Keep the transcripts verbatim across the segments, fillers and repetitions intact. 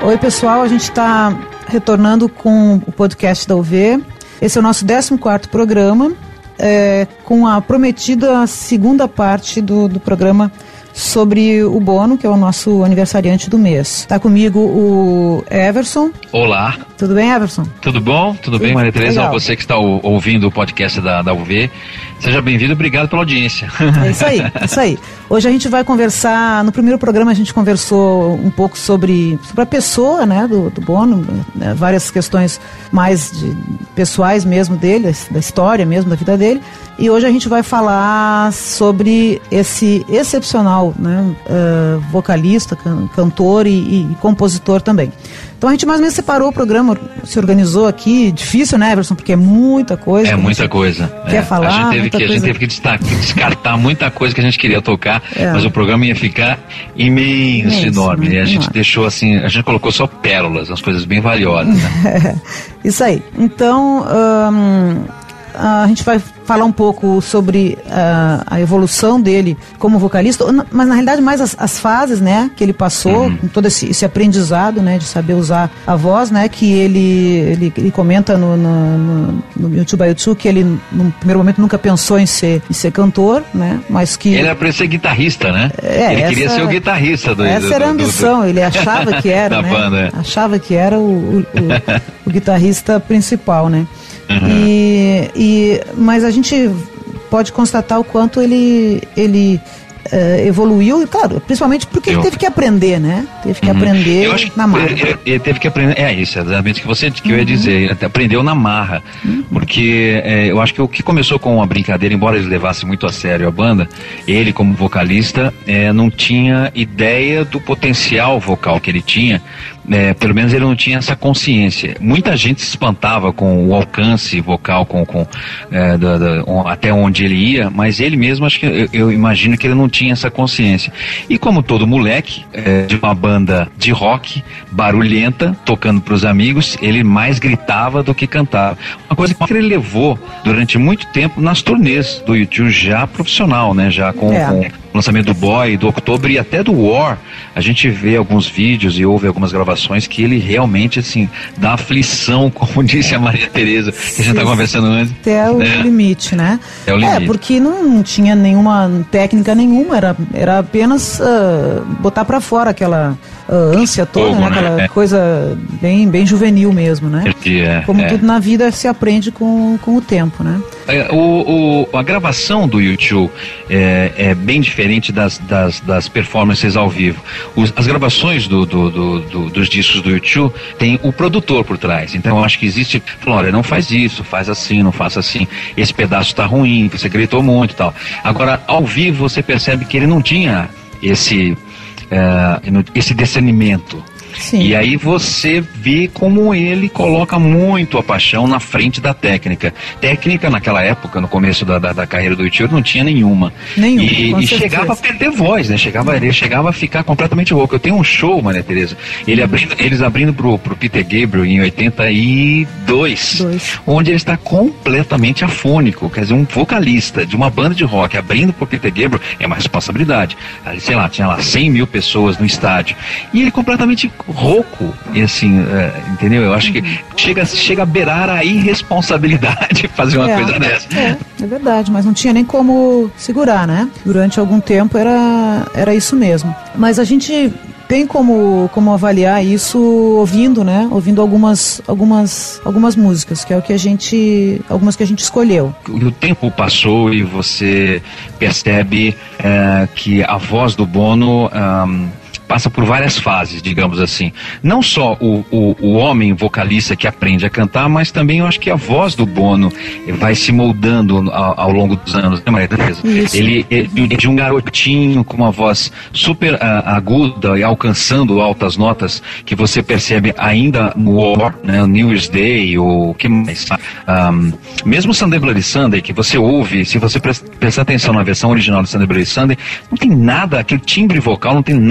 Oi pessoal, a gente está retornando com o podcast da U V. Esse é o nosso décimo quarto programa, é, com a prometida segunda parte do, do programa sobre o Bono, que é o nosso aniversariante do mês. Está comigo o Everson. Olá. Tudo bem, Everson? Tudo bom? Tudo, Tudo bem, Maria Tereza? Você que está o, ouvindo o podcast da, da U V, seja bem-vindo, obrigado pela audiência. É isso aí, é isso aí. Hoje a gente vai conversar, no primeiro programa a gente conversou um pouco sobre, sobre a pessoa, né, do, do Bono, né, várias questões mais de, pessoais mesmo dele, da história mesmo da vida dele. E hoje a gente vai falar sobre esse excepcional, né, uh, vocalista, can, cantor e, e compositor também. Então a gente mais ou menos separou o programa, se organizou aqui, difícil, né, Everson, porque é muita coisa. É muita coisa. Quer é. falar? A gente teve, que, coisa... a gente teve que destacar, descartar muita coisa que a gente queria tocar, é. Mas o programa ia ficar imenso, imenso enorme. Né? E a gente enorme. deixou assim, a gente colocou só pérolas, as coisas bem valiosas. Né? Isso aí. Então, hum, a gente vai falar um pouco sobre uh, a evolução dele como vocalista, mas na realidade mais as, as fases, né, que ele passou, uhum. com todo esse, esse aprendizado, né, de saber usar a voz, né, que ele, ele, ele comenta no, no, no, no YouTube by YouTube que ele no primeiro momento nunca pensou em ser, em ser cantor, né, mas que... Ele era para ser guitarrista, né? É, ele essa, queria ser o guitarrista do Essa do, era a ambição, do, do... ele achava que era, né, banda, é. achava que era o, o, o, o guitarrista principal, né. Uhum. E, e, mas a gente pode constatar o quanto ele, ele uh, evoluiu, e claro, principalmente porque eu. ele teve que aprender, né? Teve que uhum. aprender eu acho na marra. Ele, ele teve que aprender, é isso, exatamente o que você que eu ia dizer, ele aprendeu na marra, uhum. porque é, eu acho que o que começou com uma brincadeira, embora ele levasse muito a sério a banda, ele como vocalista é, não tinha ideia do potencial vocal que ele tinha. É, pelo menos ele não tinha essa consciência. Muita gente se espantava com o alcance vocal, com, com, é, da, da, até onde ele ia, mas ele mesmo, acho que eu, eu imagino que ele não tinha essa consciência. E como todo moleque é, de uma banda de rock, barulhenta, tocando para os amigos, ele mais gritava do que cantava. Uma coisa que ele levou durante muito tempo nas turnês do YouTube, já profissional, né? Já com, é. com o lançamento do Boy, do October e até do War, a gente vê alguns vídeos e ouve algumas gravações que ele realmente, assim, dá aflição, como disse a Maria Tereza, que Sim, a gente tá conversando antes. Até o é. limite, né? É o limite. É, porque não tinha nenhuma técnica nenhuma, era, era apenas uh, botar pra fora aquela uh, ânsia toda, Fogo, né? Aquela né? coisa bem, bem juvenil mesmo, né? É, como é. tudo na vida se aprende com, com o tempo, né? É, o, o, a gravação do YouTube é, é bem diferente das, das, das performances ao vivo. Os, as gravações do, do, do, do, dos discos do YouTube tem o produtor por trás. Então eu acho que existe, olha, não faz isso, faz assim, não faça assim, esse pedaço tá ruim, você gritou muito e tal. Agora, ao vivo você percebe que ele não tinha esse, uh, esse discernimento. Sim. E aí você vê como ele coloca muito a paixão na frente da técnica. Técnica naquela época, no começo da, da, da carreira do YouTube, não tinha nenhuma. Nenhuma, e, e chegava a perder voz, né? Chegava, ele chegava a ficar completamente rouco. Eu tenho um show, Maria Tereza, ele abrindo, eles abrindo pro, pro Peter Gabriel em oitenta e dois, Dois. onde ele está completamente afônico. Quer dizer, um vocalista de uma banda de rock abrindo pro Peter Gabriel é uma responsabilidade. Sei lá, tinha lá cem mil pessoas no estádio. E ele completamente rouco, e assim, é, entendeu? Eu acho que chega, chega a beirar a irresponsabilidade fazer uma é, coisa dessa. É, é verdade, mas não tinha nem como segurar, né? Durante algum tempo era, era isso mesmo. Mas a gente tem como, como avaliar isso ouvindo, né? Ouvindo algumas, algumas, algumas músicas, que é o que a gente, algumas que a gente escolheu. O tempo passou e você percebe é, que a voz do Bono um, passa por várias fases, digamos assim. Não só o, o, o homem vocalista que aprende a cantar, mas também eu acho que a voz do Bono vai se moldando ao, ao longo dos anos, né, Maria Tereza? Ele é de um garotinho com uma voz super uh, aguda e alcançando altas notas, que você percebe ainda no War, né, New Year's Day, ou o que mais? Um, mesmo Sunday Bloody Sunday, que você ouve, se você prestar atenção na versão original do Sunday Bloody Sunday, não tem nada, aquele timbre vocal não tem nada a ver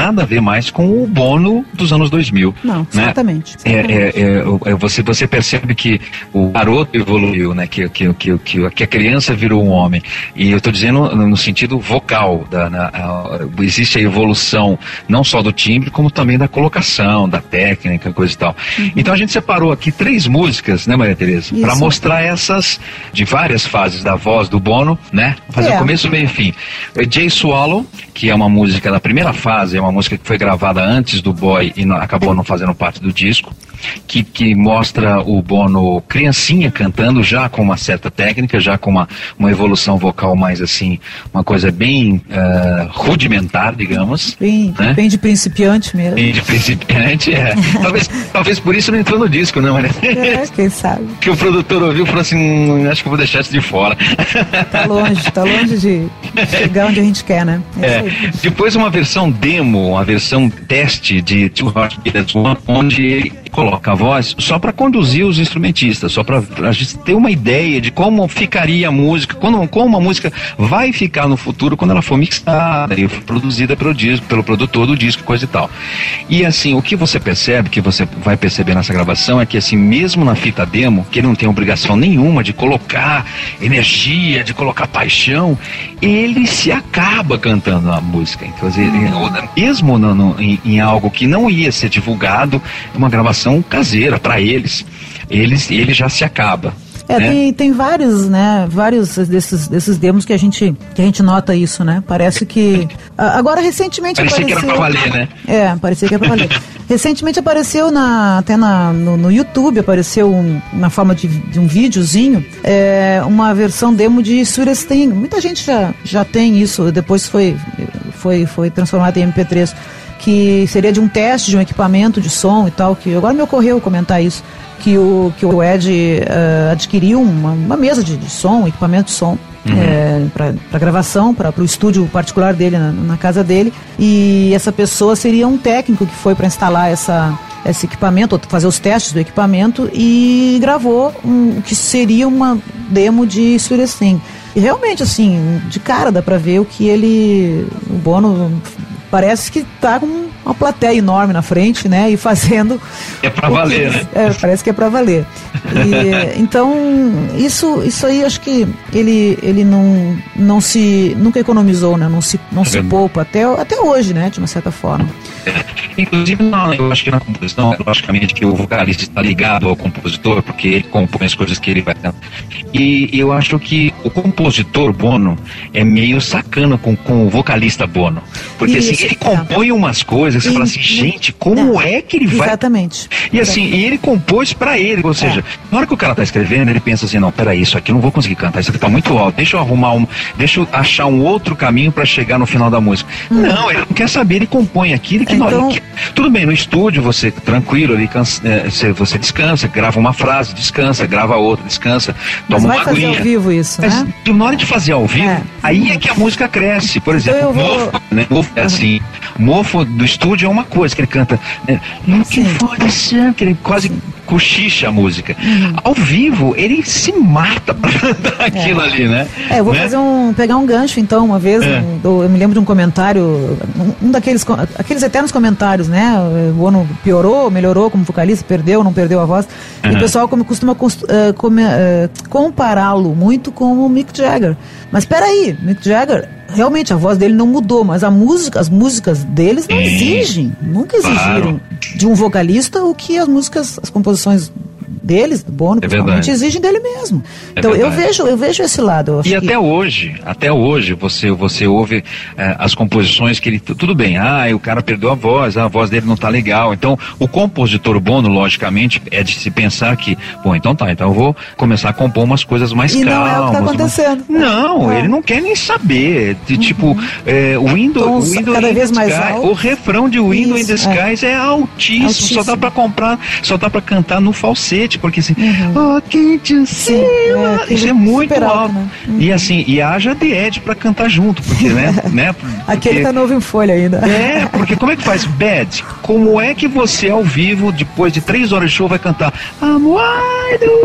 mais com o Bono dos anos dois mil. Não, né? exatamente. É, é, é, é, você, você percebe que o garoto evoluiu, né? Que, que, que, que, que a criança virou um homem. E eu estou dizendo no sentido vocal. Da, na, a, existe a evolução não só do timbre, como também da colocação, da técnica, coisa e tal. Uhum. Então a gente separou aqui três músicas, né, Maria Tereza? Para mostrar essas, de várias fases da voz do Bono, né? Fazer é. o começo, meio e fim. Jay Swallow, que é uma música da primeira fase, é uma música que foi gravada antes do Boy e não, acabou não fazendo parte do disco, que, que mostra o Bono criancinha cantando, já com uma certa técnica, já com uma, uma evolução vocal mais assim, uma coisa bem uh, rudimentar, digamos. Bem, né? bem de principiante mesmo. Bem de principiante, é. talvez, talvez por isso não entrou no disco, não, né? É, quem sabe. Que o produtor ouviu e falou assim, hum, acho que eu vou deixar isso de fora. Tá longe, tá longe de chegar onde a gente quer, né? É é. Depois uma versão demo, uma versão teste de Two Hot Kids One, onde ele coloca a voz só para conduzir os instrumentistas, só para a gente ter uma ideia de como ficaria a música, quando, como a música vai ficar no futuro quando ela for mixada e for produzida pelo disco, pelo produtor do disco, coisa e tal. E assim, o que você percebe, que você vai perceber nessa gravação, é que assim, mesmo na fita demo, que ele não tem obrigação nenhuma de colocar energia, de colocar paixão, ele se acaba cantando a música. Então, mesmo no, no, em, em algo que não ia ser divulgado, uma gravação caseira para eles, eles, ele já se acaba. É, né? tem, tem vários, né, vários desses, desses demos que a gente, que a gente nota isso, né? Parece que... Agora, recentemente parecia apareceu... que era pra valer, né? É, parecia que era pra valer. Recentemente apareceu na, até na, no, no YouTube, apareceu um, na forma de, de um videozinho, é, uma versão demo de Sweetest Thing. Muita gente já, já tem isso, depois foi, foi, foi transformado em M P três, que seria de um teste de um equipamento de som e tal, que agora me ocorreu comentar isso, que o, que o Ed uh, adquiriu uma, uma mesa de, de som, um equipamento de som, uhum. é, para gravação, para o estúdio particular dele, na, na casa dele, e essa pessoa seria um técnico que foi para instalar essa, esse equipamento, fazer os testes do equipamento, e gravou o um, que seria uma demo de Sweetest Thing. E realmente, assim, de cara dá para ver o que ele, o Bono... Parece que tá com uma plateia enorme na frente, né? E fazendo... É pra valer, que, né? É, parece que é pra valer. E, então, isso, isso aí, acho que ele, ele não, não se... Nunca economizou, né? Não se, não é se poupa, até, até hoje, né? De uma certa forma. É. Inclusive, não, eu acho que na composição, logicamente que o vocalista está ligado ao compositor, porque ele compõe as coisas que ele vai cantar. E eu acho que o compositor Bono é meio sacana com, com o vocalista Bono. Porque isso, assim, ele compõe é. umas coisas, você e, fala assim, gente, como é, é que ele vai... Exatamente. E assim, Exatamente. e ele compôs pra ele, ou seja, é. na hora que o cara tá escrevendo, ele pensa assim, não, peraí, isso aqui eu não vou conseguir cantar, isso aqui tá muito alto, deixa eu arrumar um, deixa eu achar um outro caminho pra chegar no final da música. Hum. Não, ele não quer saber, ele compõe aquilo que então... não, ele quer. Tudo bem, no estúdio você tranquilo ali, cansa, é, você descansa, grava uma frase, descansa, grava outra, descansa, Mas toma vai uma aguinha. Fazer ao vivo isso, Mas né? na hora de fazer ao vivo, é. aí é que a música cresce. Por exemplo, então vou... Mofo, né? Mofo é assim, Mofo do estúdio é uma coisa que ele canta, né? Looking for the sun, que ele quase Sim. cochicha a música. Uhum. Ao vivo, ele se mata pra cantar é. aquilo ali, né? É, eu vou né? fazer um, pegar um gancho então, uma vez, é. um, eu me lembro de um comentário, um, um daqueles aqueles eternos comentários, né? O Bono piorou, melhorou como vocalista, perdeu, não perdeu a voz. Uhum. E o pessoal como, costuma uh, uh, compará-lo muito com o Mick Jagger. Mas peraí, Mick Jagger, realmente a voz dele não mudou, mas a música, as músicas deles não exigem, nunca exigiram claro. de um vocalista o que as músicas, as composições deles, do Bono, é principalmente, exigem dele mesmo. É então verdade. eu vejo, eu vejo esse lado. Eu acho e que... até hoje, até hoje, você, você ouve eh, as composições que ele, tudo bem, ah, o cara perdeu a voz, a voz dele não tá legal. Então, o compositor Bono, logicamente, é de se pensar que, bom, então tá, então eu vou começar a compor umas coisas mais e calmas. Não é o que tá acontecendo. Mas... Não, é. ele não quer nem saber. De, uhum. Tipo, é, o Windows, Tons cada vez mais Sky, alto. o refrão de Windows in the Isso, Skies é, é altíssimo, altíssimo, só dá pra comprar, só dá pra cantar no falsete, porque assim, uhum. oh, can't you see? É, isso é muito alto. alto né? uhum. E assim, e haja de Ed pra cantar junto, porque, né? né porque, Aquele tá novo em folha ainda. É, porque como é que faz? Bad, como é que você ao vivo, depois de três horas de show, vai cantar I'm wide awake?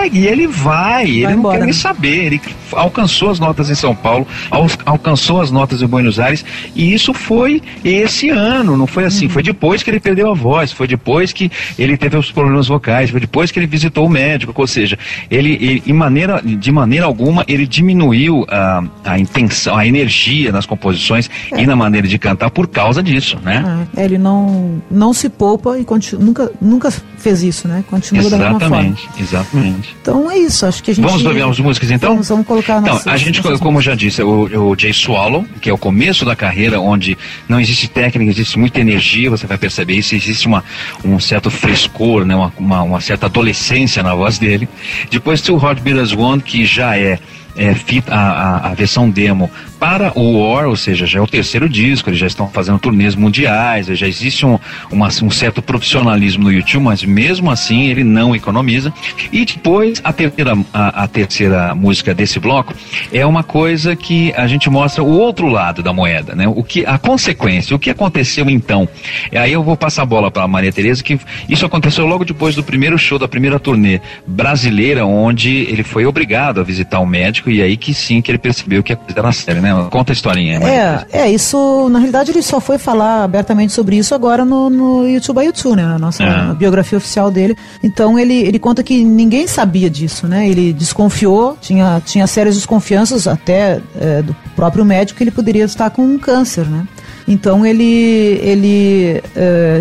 segue, e ele vai, vai ele embora, não quer nem saber, ele alcançou as notas em São Paulo, al, alcançou as notas em Buenos Aires, e isso foi esse ano, não foi assim, uhum. foi depois que ele perdeu a voz, foi depois que ele teve os problemas vocais, foi depois que ele visitou o médico, ou seja, ele, ele em maneira, de maneira alguma, ele diminuiu a, a intenção, a energia nas composições é. e na maneira de cantar por causa disso, né? É, ele não, não se poupa e continua, nunca, nunca fez isso, né? Continua exatamente, da mesma forma. Exatamente. Então é isso, acho que a gente... Vamos ouvir as músicas então? Vamos, vamos colocar Então, nossas, a gente, como eu já disse, o, o Jay Swallow, que é o começo da carreira, onde não existe técnica, existe muita energia, você vai perceber isso, existe uma, um certo frescor, né? uma, uma, uma certa adolescência na voz dele. Depois tem o Hot Beat As One, que já é É, fita, a, a, a versão demo para o War, ou seja, já é o terceiro disco, eles já estão fazendo turnês mundiais, já existe um, uma, um certo profissionalismo no YouTube, mas mesmo assim ele não economiza. E depois a terceira, a, a terceira música desse bloco é uma coisa que a gente mostra o outro lado da moeda, né? O que, a consequência, o que aconteceu então. E aí eu vou passar a bola para a Maria Tereza, que isso aconteceu logo depois do primeiro show da primeira turnê brasileira, onde ele foi obrigado a visitar um médico, e aí que sim que ele percebeu que a coisa era séria, né? Conta a historinha. É, é, isso, na realidade ele só foi falar abertamente sobre isso agora no, no YouTube by YouTube, né? Na nossa é. biografia oficial dele. Então ele, ele conta que ninguém sabia disso, né? Ele desconfiou, tinha, tinha sérias desconfianças até é, do próprio médico que ele poderia estar com um câncer, né? Então ele, ele é,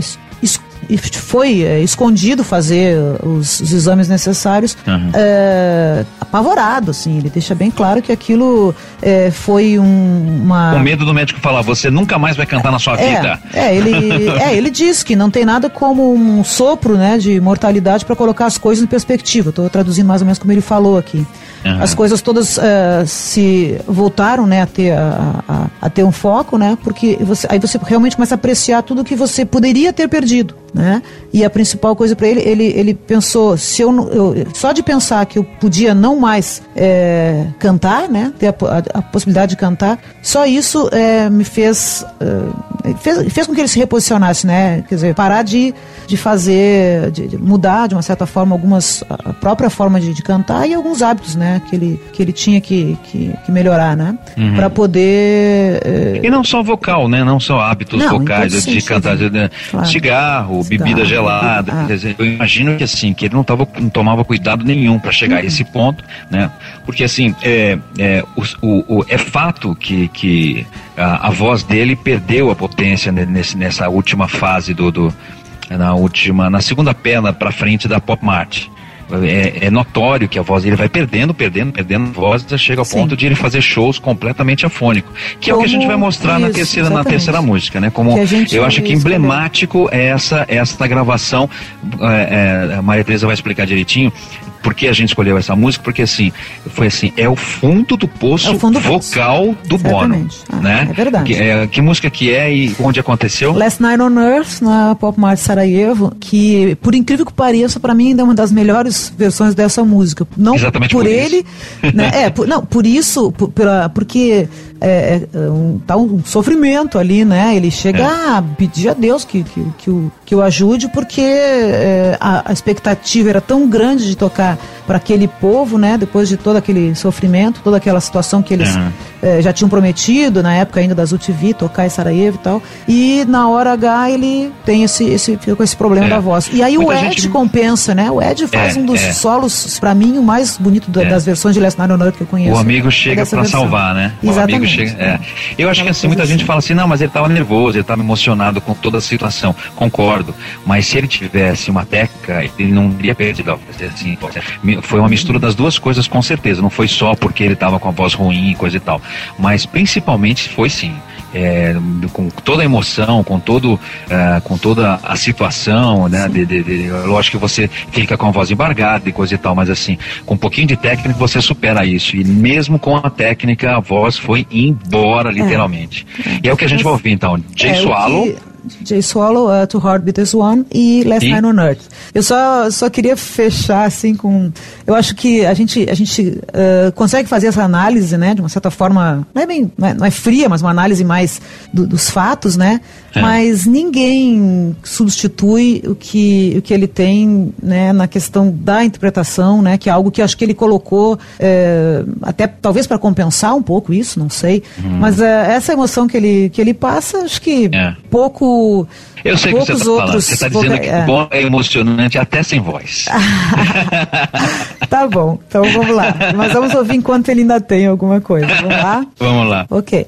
e foi é, escondido fazer os, os exames necessários, uhum. é, apavorado, assim, ele deixa bem claro que aquilo é, foi um, uma... Com medo do médico falar, você nunca mais vai cantar na sua é, vida. É, ele, é, ele diz que não tem nada como um sopro, né, de mortalidade para colocar as coisas em perspectiva. Estou traduzindo mais ou menos como ele falou aqui. Uhum. As coisas todas uh, se voltaram, né, a ter, a, a, a ter um foco, né, porque você, aí você realmente começa a apreciar tudo que você poderia ter perdido, né, e a principal coisa para ele, ele, ele pensou, se eu, eu, só de pensar que eu podia não mais é, cantar, né, ter a, a, a possibilidade de cantar, só isso é, me fez, é, fez, fez com que ele se reposicionasse, né, quer dizer, parar de, de fazer, de, de mudar de uma certa forma algumas, a própria forma de, de cantar e alguns hábitos, né, que ele, que ele tinha que, que, que melhorar, né? Uhum. Para poder... É... E não só vocal, né? Não só hábitos não, vocais, de sentido. cantar de, de, claro. cigarro, cigarro, bebida gelada. Ah. Quer dizer, eu imagino que assim, que ele não, tava, não tomava cuidado nenhum para chegar uhum. a esse ponto, né? Porque assim, é, é, o, o, o, é fato que, que a, a voz dele perdeu a potência nesse, nessa última fase do... do na última, na segunda perna para frente da Pop Mart. É, é notório que a voz dele vai perdendo, perdendo, perdendo a voz, chega ao Sim. ponto de ele fazer shows completamente afônico, que Como é o que a gente vai mostrar isso, na terceira, na terceira música, né? Como eu acho que emblemático é essa, essa gravação, é, é, a Maria Tereza vai explicar direitinho por que a gente escolheu essa música, porque assim, foi assim, é o fundo do poço é fundo vocal do, do Bono, ah, né? É verdade. Que, é, que música que é e onde aconteceu? Last Night on Earth, na Pop Mart Sarajevo, que por incrível que pareça, para mim ainda é uma das melhores versões dessa música. Não Exatamente por, por ele, né? É, por, não, por isso, por, pela, porque é, é, um, tá um sofrimento ali, né? Ele chega é. a pedir a Deus que, que, que, o, que o ajude, porque é, a, a expectativa era tão grande de tocar para aquele povo, né? Depois de todo aquele sofrimento, toda aquela situação que eles uhum. é, já tinham prometido, na época ainda das U T V, tocar em Sarajevo e tal. E na hora H ele tem esse, esse, fica com esse problema é. da voz. E aí Muita o Ed gente... compensa, né? O Ed faz é, um dos é. solos, para mim, o mais bonito da, é. das versões de Last Night on Earth que eu conheço. O amigo chega é para salvar, né? Exatamente. O amigo chega, é. Eu acho que assim, muita gente fala assim, não, mas ele estava nervoso, ele estava emocionado com toda a situação. Concordo. Mas se ele tivesse uma técnica, ele não teria perdido a voz. Assim, foi uma mistura das duas coisas, com certeza. Não foi só porque ele estava com a voz ruim e coisa e tal. Mas principalmente foi sim. É, com toda a emoção, com, todo, uh, com toda a situação, né? De, de, de, lógico que você fica com a voz embargada e coisa e tal, mas assim, com um pouquinho de técnica você supera isso. E mesmo com a técnica, a voz foi embora, literalmente. É. E é o que a gente vai ouvir então. Jay é, Swallow. Jay Swallow, uh, To Heart Beat As One e Last Night on Earth. Eu só, só queria fechar assim com... Eu acho que a gente, a gente uh, consegue fazer essa análise, né, de uma certa forma, não é, bem, não é, não é fria, mas uma análise mais do, dos fatos, né, é. Mas ninguém substitui o que, o que ele tem, né, na questão da interpretação, né, que é algo que acho que ele colocou é, até talvez para compensar um pouco isso, não sei, hum. mas é, essa emoção que ele, que ele passa, acho que é. pouco... Eu sei o que você está falando. Você está dizendo que o é. Bono é emocionante até sem voz. Tá bom, então vamos lá. Mas vamos ouvir enquanto ele ainda tem alguma coisa. Vamos lá? Vamos lá. Ok.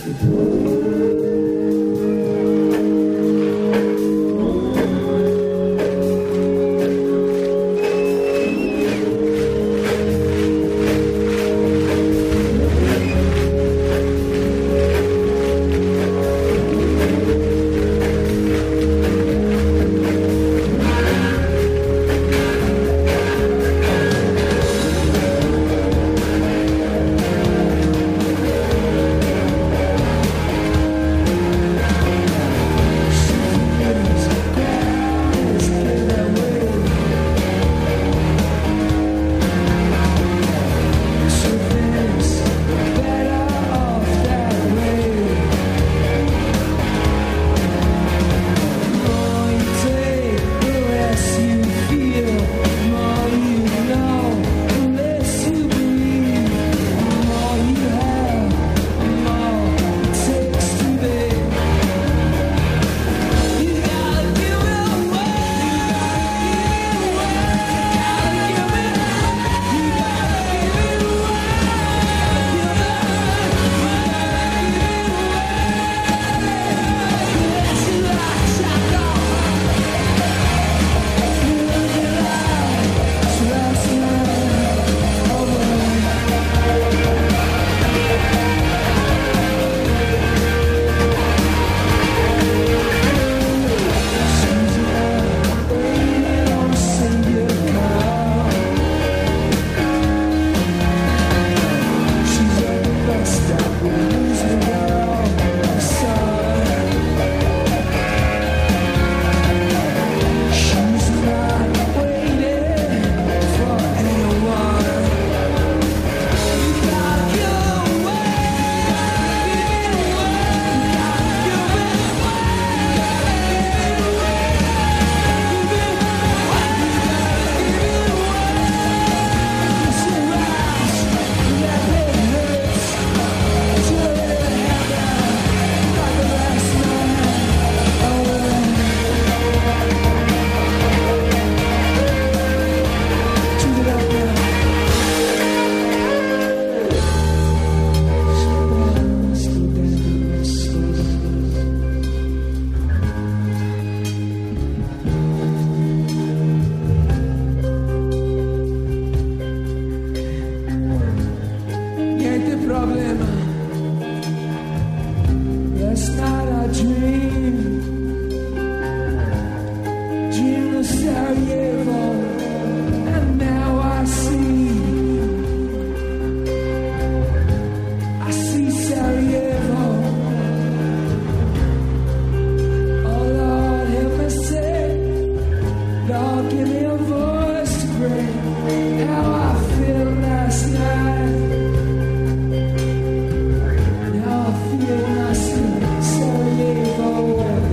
Sarajevo.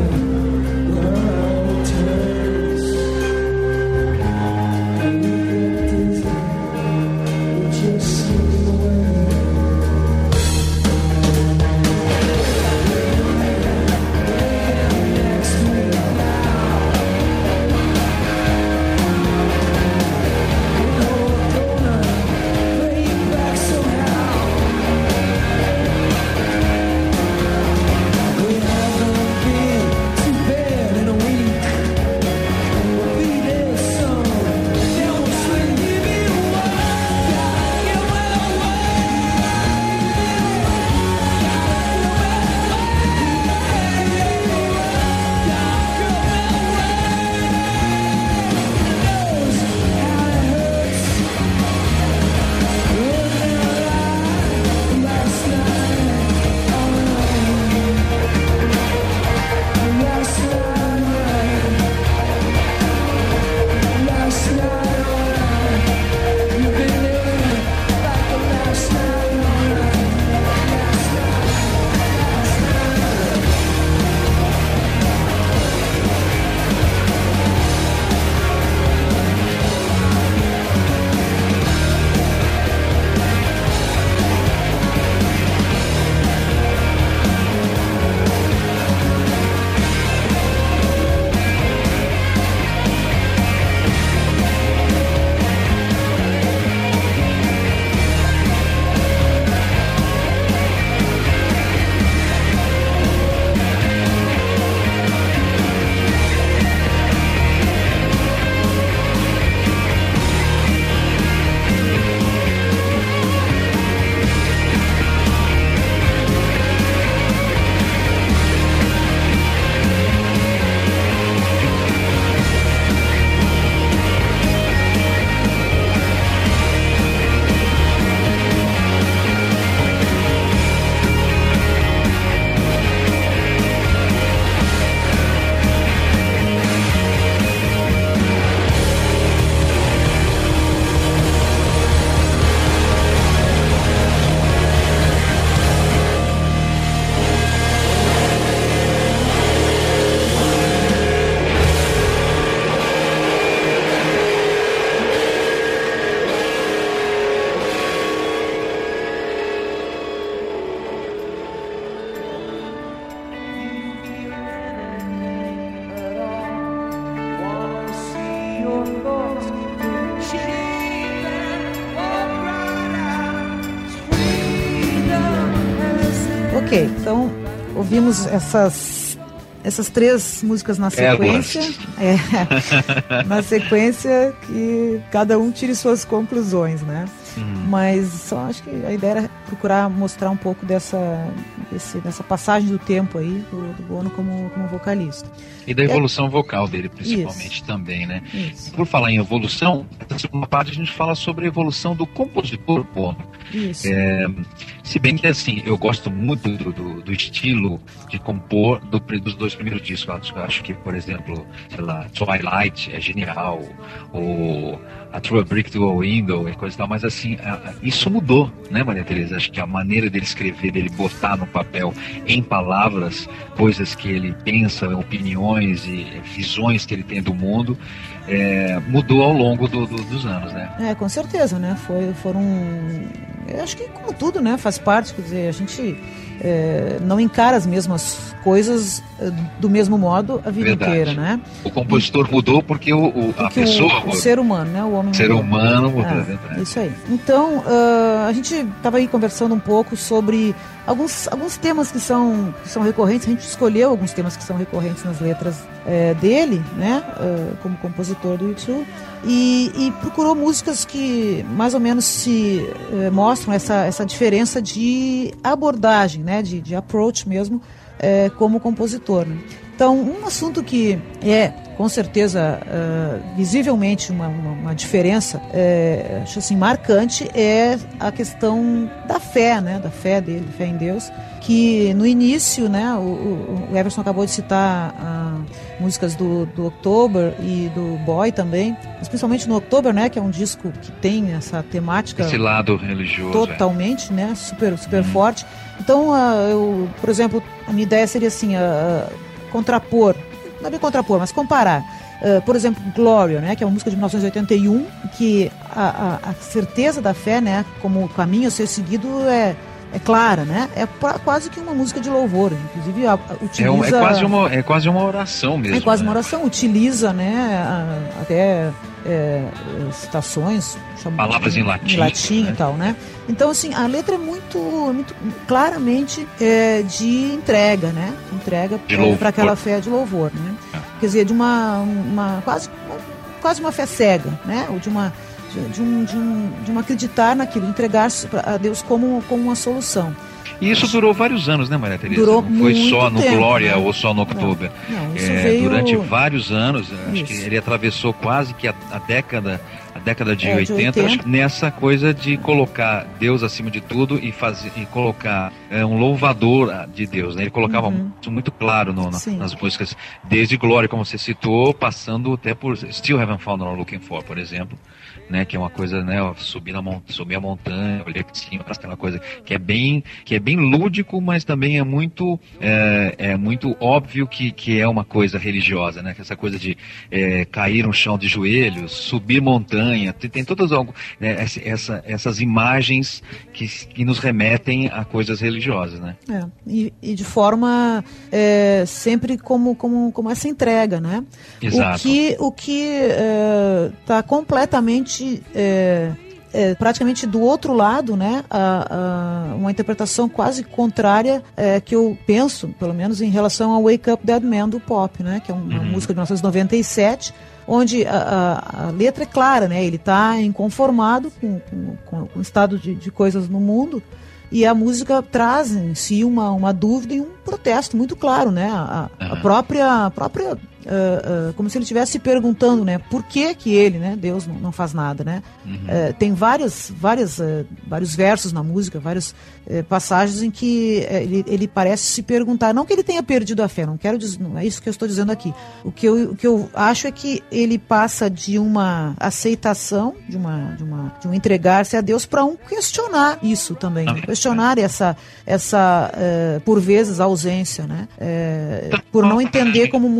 Ok, então ouvimos essas, essas três músicas na sequência. É, na sequência que cada um tire suas conclusões, né? Uhum. Mas só acho que a ideia era procurar mostrar um pouco dessa, desse, dessa passagem do tempo aí do, do Bono como, como vocalista. E da evolução é, vocal dele, principalmente, isso. também, né? Isso. Por falar em evolução, na segunda parte a gente fala sobre a evolução do compositor Bono. Isso. É, se bem que, assim, eu gosto muito do, do, do estilo de compor do, dos dois primeiros discos. Eu acho que, por exemplo, sei lá, Twilight é genial, ou a Through a Brick to a Window e coisa e tal, mas assim, a, a, isso mudou, né, Maria Tereza? Acho que a maneira dele escrever, dele botar no papel, em palavras, coisas que ele pensa, opiniões e visões que ele tem do mundo, é, mudou ao longo do, do, dos anos, né? É, com certeza, né? Foi, foram... Eu acho que como tudo, né? Faz parte, quer dizer, a gente é, não encara as mesmas coisas do mesmo modo a vida Verdade. inteira, né? O compositor e, mudou porque, o, o, porque a pessoa... O, o ser humano, né? O homem O ser mudou. humano mudou, é, verdade. Isso aí. Então, uh, a gente estava aí conversando um pouco sobre alguns, alguns temas que são, que são recorrentes. A gente escolheu alguns temas que são recorrentes nas letras é, dele, né? Uh, como compositor do U dois. E, e procurou músicas que mais ou menos se uh, mostram essa, essa diferença de abordagem, né? De, de approach mesmo, É, como compositor, né? Então, um assunto que é, com certeza, uh, visivelmente uma, uma, uma diferença, é, acho assim, marcante, é a questão da fé, né? Da fé dele, fé em Deus, que no início, né? O, o Everson acabou de citar uh, músicas do, do October e do Boy também, mas principalmente no October, né? Que é um disco que tem essa temática... Esse lado religioso. Totalmente, é. né? Super, super hum. forte. Então, uh, eu, por exemplo, a minha ideia seria assim, uh, contrapor, não é bem contrapor, mas comparar. Uh, por exemplo, Gloria, né, que é uma música de mil novecentos e oitenta e um, que a, a, a certeza da fé, né, como caminho a ser seguido é, é clara, né? É pra, quase que uma música de louvor, inclusive a, a, utiliza... É, um, é, quase uma, é quase uma oração mesmo. É quase né? uma oração, utiliza, né, a, até... É, citações, palavras em latim, em latim né? e tal, né? Então, assim, a letra é muito, muito claramente é, de entrega, né? Entrega para aquela fé de louvor, né? É. Quer dizer, de uma, uma quase, quase uma fé cega, né? Ou de uma de, de um, de um de um acreditar naquilo, entregar-se a Deus como, como uma solução. E isso durou vários anos, né, Maria Tereza? Durou não foi muito só no tempo, Glória, né? ou só no October. Não, não, isso é, veio... Durante vários anos, acho isso. que ele atravessou quase que a, a década, a década de é, oitenta, de oitenta. Acho, nessa coisa de colocar Deus acima de tudo e, fazer, e colocar é, um louvador de Deus, né? Ele colocava uhum. isso muito claro no, na, nas músicas, desde Glória, como você citou, passando até por Still Haven't Found What I'm Looking For, por exemplo. Né, que é uma coisa, né, subir, na mont- subir a montanha, olhar para cima, aquela coisa que é bem, que é bem lúdico, mas também é muito, é, é muito óbvio que, que é uma coisa religiosa, né, que essa coisa de é, cair no chão de joelhos, subir montanha, tem, tem todas algo, né, essa, essas imagens que, que nos remetem a coisas religiosas, né. É, e, e de forma é, sempre como, como, como essa entrega, né. Exato. O que o que está completamente É, é, praticamente do outro lado, né, a, a, uma interpretação quase contrária é, que eu penso, pelo menos em relação ao Wake Up Dead Man do pop, né, que é uma uhum. música de mil novecentos e noventa e sete, onde a, a, a letra é clara, né, ele está inconformado com, com, com o estado de, de coisas no mundo, e a música traz em si uma, uma dúvida e um protesto muito claro, né, a, a própria, a própria Uh, uh, como se ele estivesse se perguntando, né, por que que ele, né, Deus não, não faz nada, né? Uhum. Uh, tem várias, várias, uh, vários versos na música, várias uh, passagens em que uh, ele, ele parece se perguntar, não que ele tenha perdido a fé, não quero dizer, não é isso que eu estou dizendo aqui. O que eu, o que eu acho é que ele passa de uma aceitação, de uma, de uma, de um entregar-se a Deus para um questionar isso também, né? Questionar essa, essa uh, por vezes ausência, né? Uh, por não entender como o mundo estava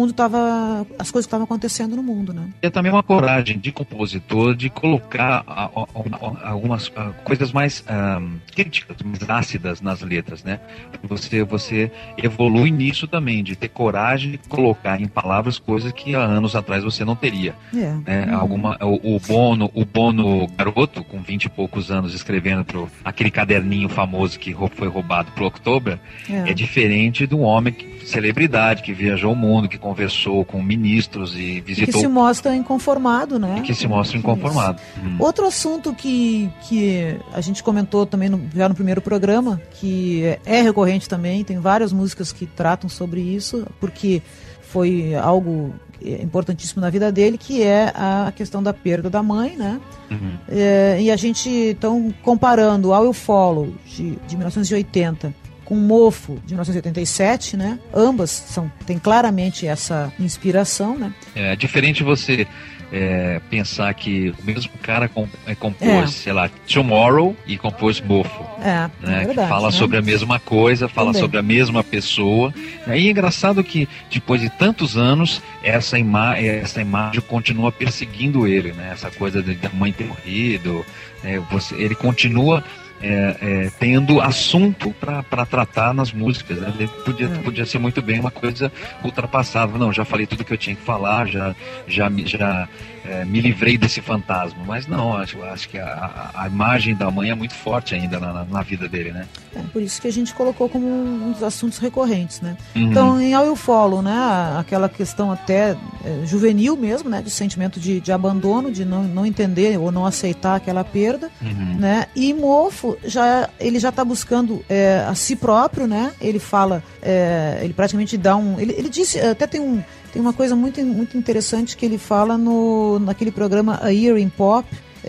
tava, as coisas que estavam acontecendo no mundo, né? É também uma coragem de compositor de colocar a, a, a, algumas a, coisas mais um, críticas, mais ácidas nas letras, né? Você, você evolui nisso também, de ter coragem de colocar em palavras coisas que há anos atrás você não teria. É. Né? Uhum. Alguma, o, o, Bono, o Bono garoto, com vinte e poucos anos, escrevendo pro, aquele caderninho famoso que foi roubado pro October, é, é diferente do homem que celebridade, que viajou o mundo, que conversou com ministros e visitou... E que se mostra inconformado, né? E que se mostra inconformado. Hum. Outro assunto que, que a gente comentou também no, já no primeiro programa, que é recorrente também, tem várias músicas que tratam sobre isso, porque foi algo importantíssimo na vida dele, que é a questão da perda da mãe, né? Uhum. É, e a gente, então, comparando How You Follow, de, de mil novecentos e oitenta, com Mofo, de mil novecentos e oitenta e sete, né? Ambas são, tem claramente essa inspiração, né? É diferente você é, pensar que o mesmo cara com, é, compôs, é. sei lá, Tomorrow e compôs Mofo. É, né? é verdade. Fala né? sobre a mesma coisa, fala Também. sobre a mesma pessoa. E é engraçado que, depois de tantos anos, essa, ima essa imagem continua perseguindo ele, né? Essa coisa de, da mãe ter morrido, né? Você, ele continua... É, é, tendo assunto para tratar nas músicas, né? podia, é. podia ser muito bem uma coisa ultrapassada. Não, já falei tudo que eu tinha que falar, já, já, já é, me livrei desse fantasma. Mas não, acho, acho que a, a imagem da mãe é muito forte ainda na, na vida dele, né? É, por isso que a gente colocou como um dos assuntos recorrentes, né? Uhum. Então, em How You Follow, né? Aquela questão até é, juvenil mesmo, né? De sentimento de, de abandono, de não, não entender ou não aceitar aquela perda, uhum. né? E Mofo, já, ele já está buscando é, a si próprio, né? Ele fala, é, ele praticamente dá um... Ele, ele disse, até tem, um, tem uma coisa muito, muito interessante que ele fala no, naquele programa A Year in Pop.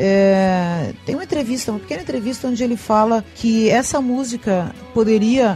É, tem uma entrevista, uma pequena entrevista onde ele fala que essa música poderia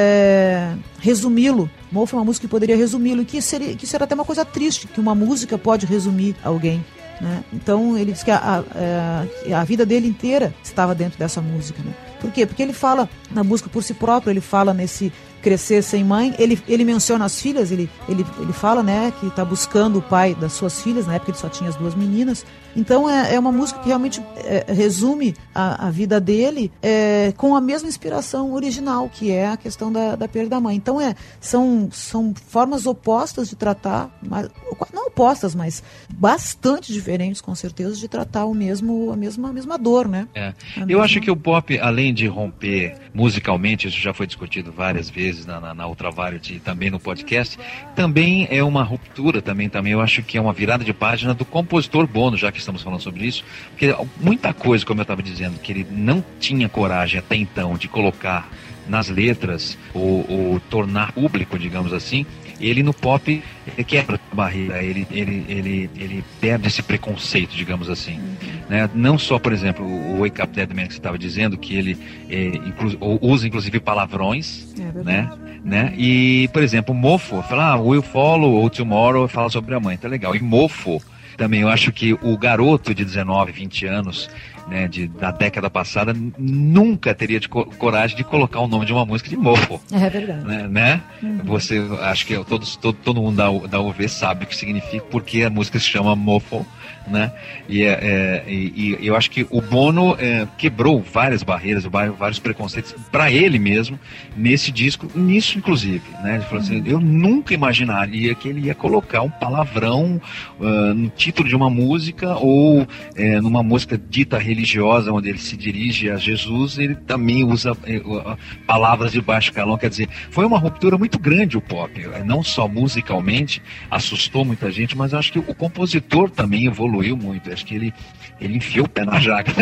é, resumi-lo. Mofo é uma música que poderia resumi-lo, e que seria, que será até uma coisa triste, que uma música pode resumir alguém. Né? Então ele diz que a, a, a vida dele inteira estava dentro dessa música, né? Por quê? Porque ele fala na busca por si próprio, ele fala nesse crescer sem mãe, ele, ele menciona as filhas, ele, ele, ele fala, né, que está buscando o pai das suas filhas, na época ele só tinha as duas meninas. Então é, é uma música que realmente é, resume a, a vida dele é, com a mesma inspiração original, que é a questão da, da perda da mãe. Então é, são, são formas opostas de tratar, mas, não opostas, mas bastante diferentes, com certeza, de tratar o mesmo, a, mesma, a mesma dor, né? É. Eu mesma... acho que o pop, além de romper musicalmente, isso já foi discutido várias vezes na, na, na Ultraviolet e também no podcast, também é uma ruptura, também, também eu acho que é uma virada de página do compositor Bono, já que estamos falando sobre isso, porque muita coisa, como eu estava dizendo, que ele não tinha coragem até então de colocar nas letras ou, ou tornar público, digamos assim, ele no pop ele quebra a barreira, ele, ele, ele, ele perde esse preconceito, digamos assim. Uhum. Né? Não só, por exemplo, o Wake Up Dead Man que você estava dizendo, que ele é, inclu usa inclusive palavrões, é né? né? E, por exemplo, Mofo, fala, ah, Will Follow ou Tomorrow, fala sobre a mãe, tá legal. E Mofo, também eu acho que o garoto de dezenove, vinte anos, né, de, da década passada, nunca teria de co coragem de colocar o nome de uma música de Mofo. É verdade. Né? né? Uhum. Você, acho que todos, todo, todo mundo da, da U V sabe o que significa, porque a música se chama Mofo. Né? E, é, e, e eu acho que o Bono é, quebrou várias barreiras, vários preconceitos para ele mesmo nesse disco, nisso inclusive, né? Ele falou assim, eu nunca imaginaria que ele ia colocar um palavrão uh, no título de uma música ou é, numa música dita religiosa onde ele se dirige a Jesus, ele também usa uh, palavras de baixo calão. Quer dizer, foi uma ruptura muito grande o pop, não só musicalmente, assustou muita gente, mas acho que o compositor também evoluiu muito, acho que ele, ele enfiou o pé na jaca,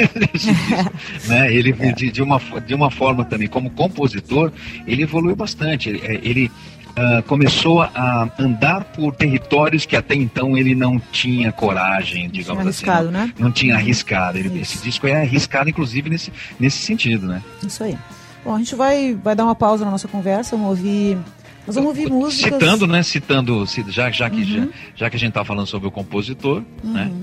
né? Ele, de, de, uma, de uma forma também, como compositor, ele evoluiu bastante, ele, ele uh, começou a andar por territórios que até então ele não tinha coragem, digamos assim, arriscado, não, né? não tinha arriscado, ele, esse disco é arriscado inclusive nesse, nesse sentido, né? Isso aí. Bom, a gente vai, vai dar uma pausa na nossa conversa, vamos ouvir Nós vamos ouvir músicas... Citando, né? Citando, já, já, que, uhum. já, já que a gente está falando sobre o compositor, uhum. né?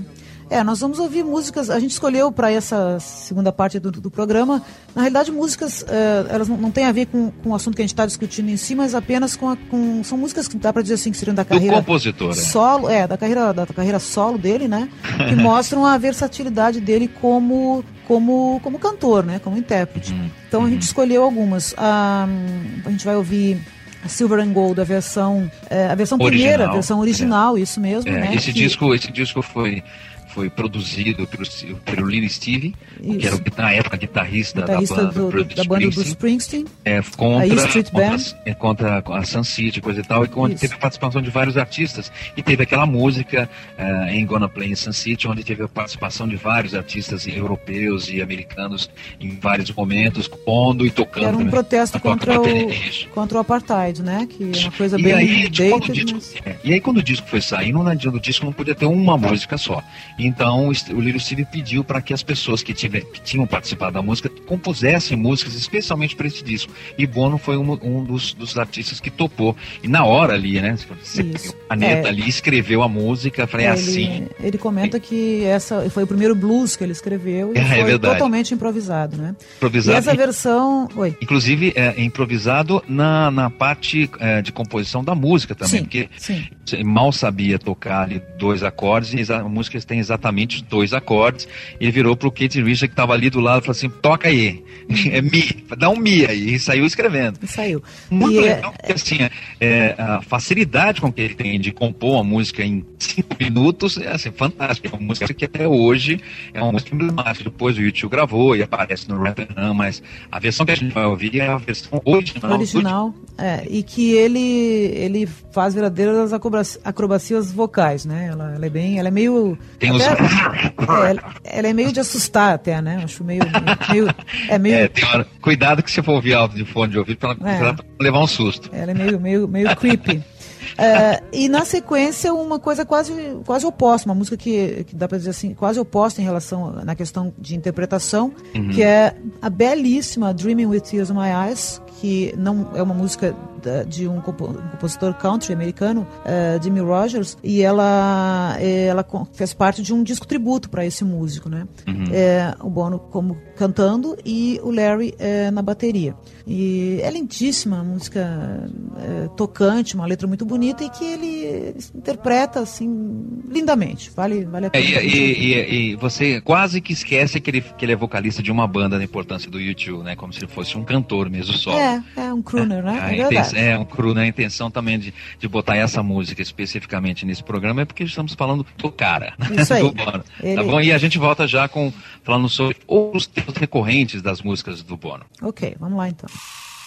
É, nós vamos ouvir músicas, a gente escolheu para essa segunda parte do, do programa, na realidade músicas, é, elas não, não têm a ver com, com o assunto que a gente está discutindo em si, mas apenas com, a, com são músicas que dá para dizer assim que seriam da carreira... Do compositor, solo, é, da carreira, da carreira solo dele, né, que mostram a versatilidade dele como, como, como cantor, né, como intérprete. Uhum. Então a gente escolheu algumas, a, a gente vai ouvir... Silver and Gold, a versão, é, a versão original, primeira, a versão original, é. Isso mesmo, é, né? Esse que... disco, esse disco foi, foi produzido pelo, pelo Little Stevie, isso. Que era na época guitarrista, guitarrista da banda do, do, da banda do Springsteen, é, contra, a E Street Band, contra, contra a Sun City, coisa e tal, e onde teve a participação de vários artistas, e teve aquela música uh, Ain't Gonna Play in Sun City, onde teve a participação de vários artistas europeus e americanos em vários momentos, pondo e tocando. Era um também, protesto contra o, contra o apartheid, né? Que é uma coisa e bem aí, dated, disco, mas... é, e aí quando o disco foi saindo, no disco não podia ter uma música só. Então o Little Stevie pediu para que as pessoas que, tive, que tinham participado da música compusessem músicas especialmente para esse disco. E Bono foi um, um dos, dos artistas que topou. E na hora ali, né? Você pegou a caneta é. ali, escreveu a música, falei é, assim. Ele, ele comenta que essa foi o primeiro blues que ele escreveu e é, foi é totalmente improvisado, né? Improvisado. E essa versão. Oi. Inclusive, é, improvisado na, na parte é, de composição da música também, sim, porque sim. Você mal sabia tocar ali dois acordes, e a música tem exatamente dois acordes. Ele virou pro Keith Richards, que estava ali do lado, e falou assim: toca aí, é mi, dá um mi aí, e saiu escrevendo. E saiu. Muito e legal, é... porque assim, é, a facilidade com que ele tem de compor uma música em cinco minutos é assim, fantástica. É uma música que até hoje é uma música emblemática. Depois o YouTube gravou e aparece no Rap and Run, mas a versão que a gente vai ouvir é a versão original. Original, do... é, e que ele, ele faz verdadeiras acrobacias vocais, né? Ela, ela é bem, ela é meio... Tem até, os... é, ela, ela é meio de assustar até, né? Acho meio... meio é meio... É, tem uma... Cuidado que você for ouvir alto de fone de ouvido para é. levar um susto. Ela é meio, meio, meio creepy. Uh, e na sequência uma coisa quase, quase oposta, uma música que, que dá para dizer assim, quase oposta em relação na questão de interpretação, uhum. que é a belíssima Dreaming with Tears in My Eyes, que não é uma música de um compositor country americano, uh, Jimmy Rogers, e ela, ela fez parte de um disco tributo para esse músico, né? Uhum. É, o Bono como cantando e o Larry é, na bateria. E é lindíssima, música é, tocante, uma letra muito bonita e que ele interpreta assim lindamente. Vale, vale a pena. É, e, e, e você quase que esquece que ele, que ele é vocalista de uma banda, da importância do U dois, né? Como se ele fosse um cantor mesmo solo. É, é um crooner, é, né? É, é verdade. É, um cru, né? A intenção também de, de botar essa música especificamente nesse programa é porque estamos falando do cara. Isso aí. Do Bono, ele... Tá bom? E a gente volta já com, falando sobre outros temas recorrentes das músicas do Bono. Ok, vamos lá então.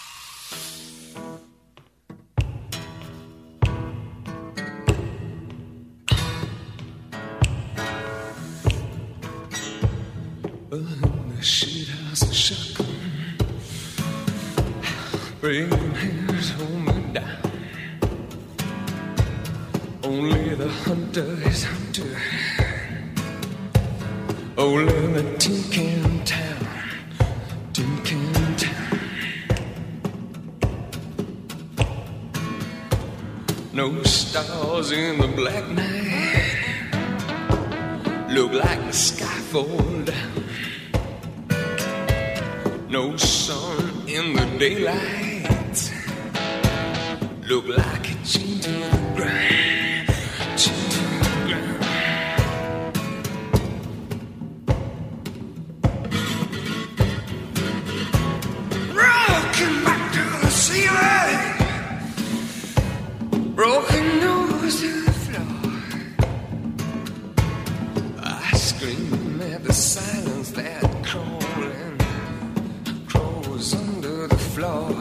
Bring his home down. Only the hunter is hunter. Only the tin can town, tin can town. No stars in the black night. Look like the sky fall down. No sun in the daylight. Look like it changed to the ground, changed to the ground. Rocking back to the ceiling, broken nose to the floor. I scream at the silence that crawling crawls under the floor.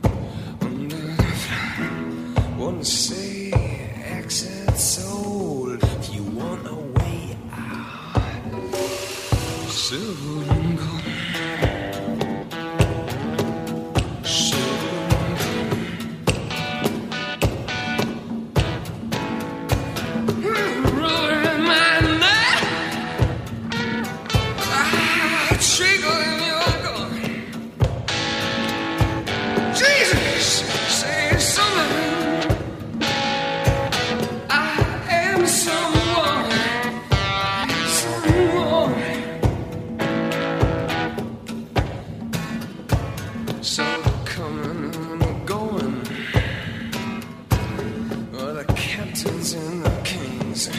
Wouldn't say exit soul if you want a way out. Silver and gold. Silver and gold. captains and the kings,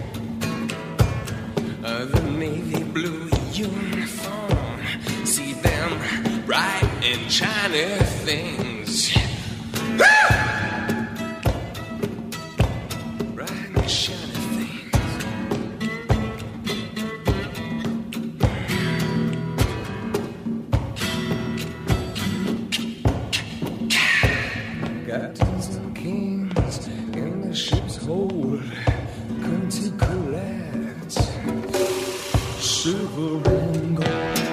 uh, the navy blue uniform, see them bright and shiny things. Bright and shiny things. Captains and kings in the ship's hold come to collect silver and gold.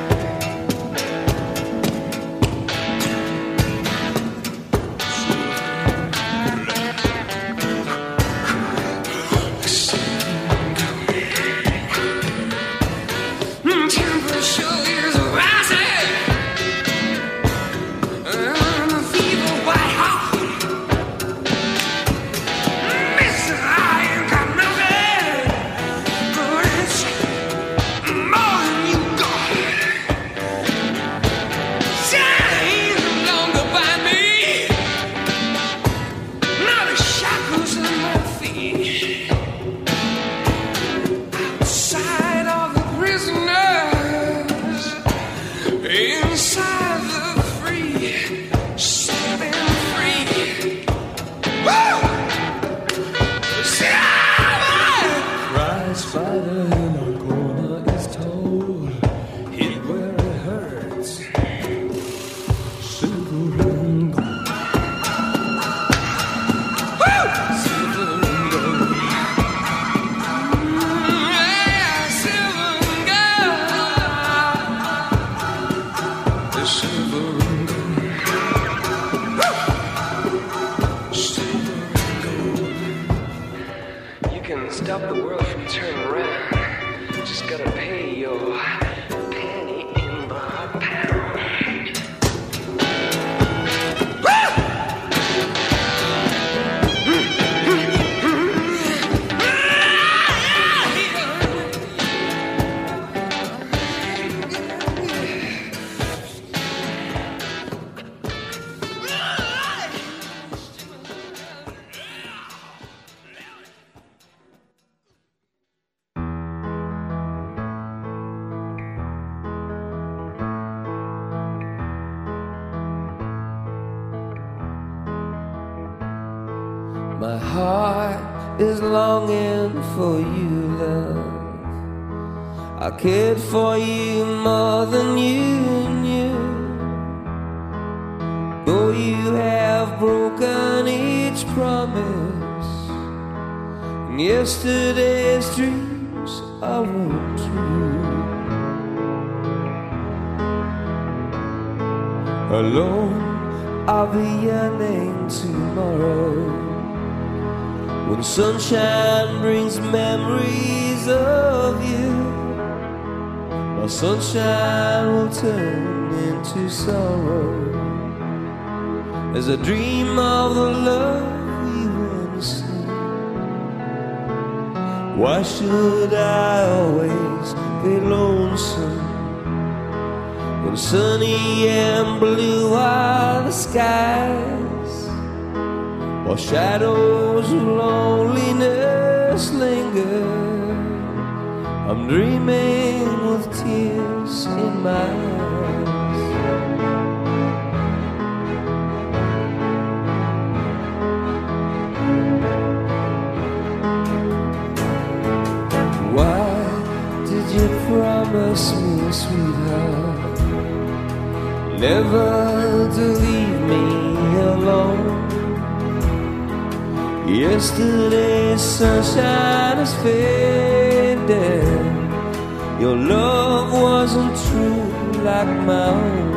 My heart is longing for you, love. I cared for you more than you knew. Though you have broken each promise, and yesterday's dreams are untrue. Alone, I'll be yearning tomorrow, when sunshine brings memories of you. My sunshine will turn into sorrow, as I dream of the love we once knew. Why should I always be lonesome, when sunny and blue are the skies, while shadows of loneliness linger? I'm dreaming with tears in my eyes. Why did you promise me, sweetheart, never to leave me alone? Yesterday's sunshine is fading. Your love wasn't true like my own.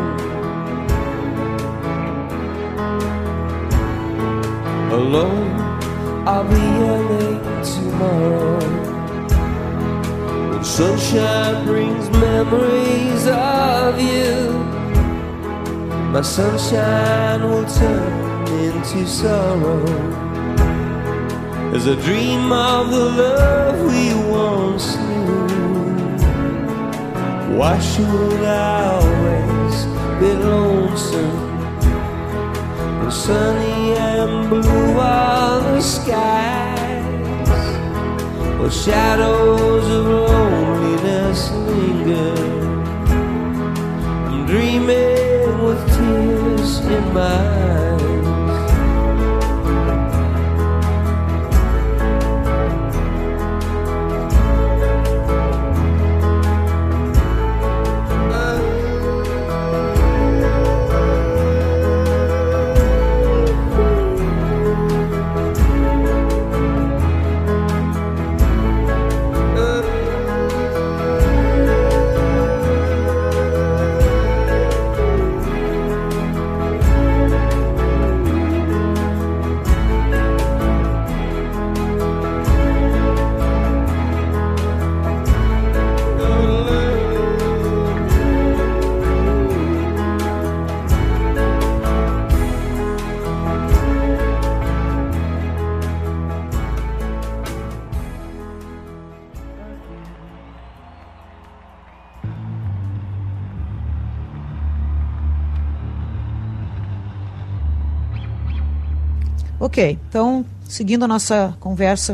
Alone, I'll be yearning tomorrow, when sunshine brings memories of you. My sunshine will turn into sorrow, as I dream of the love we once knew. Why should I always be lonesome, when sunny and blue are the skies, While shadows of loneliness linger, I'm dreaming with tears in my eyes. Ok, então, seguindo a nossa conversa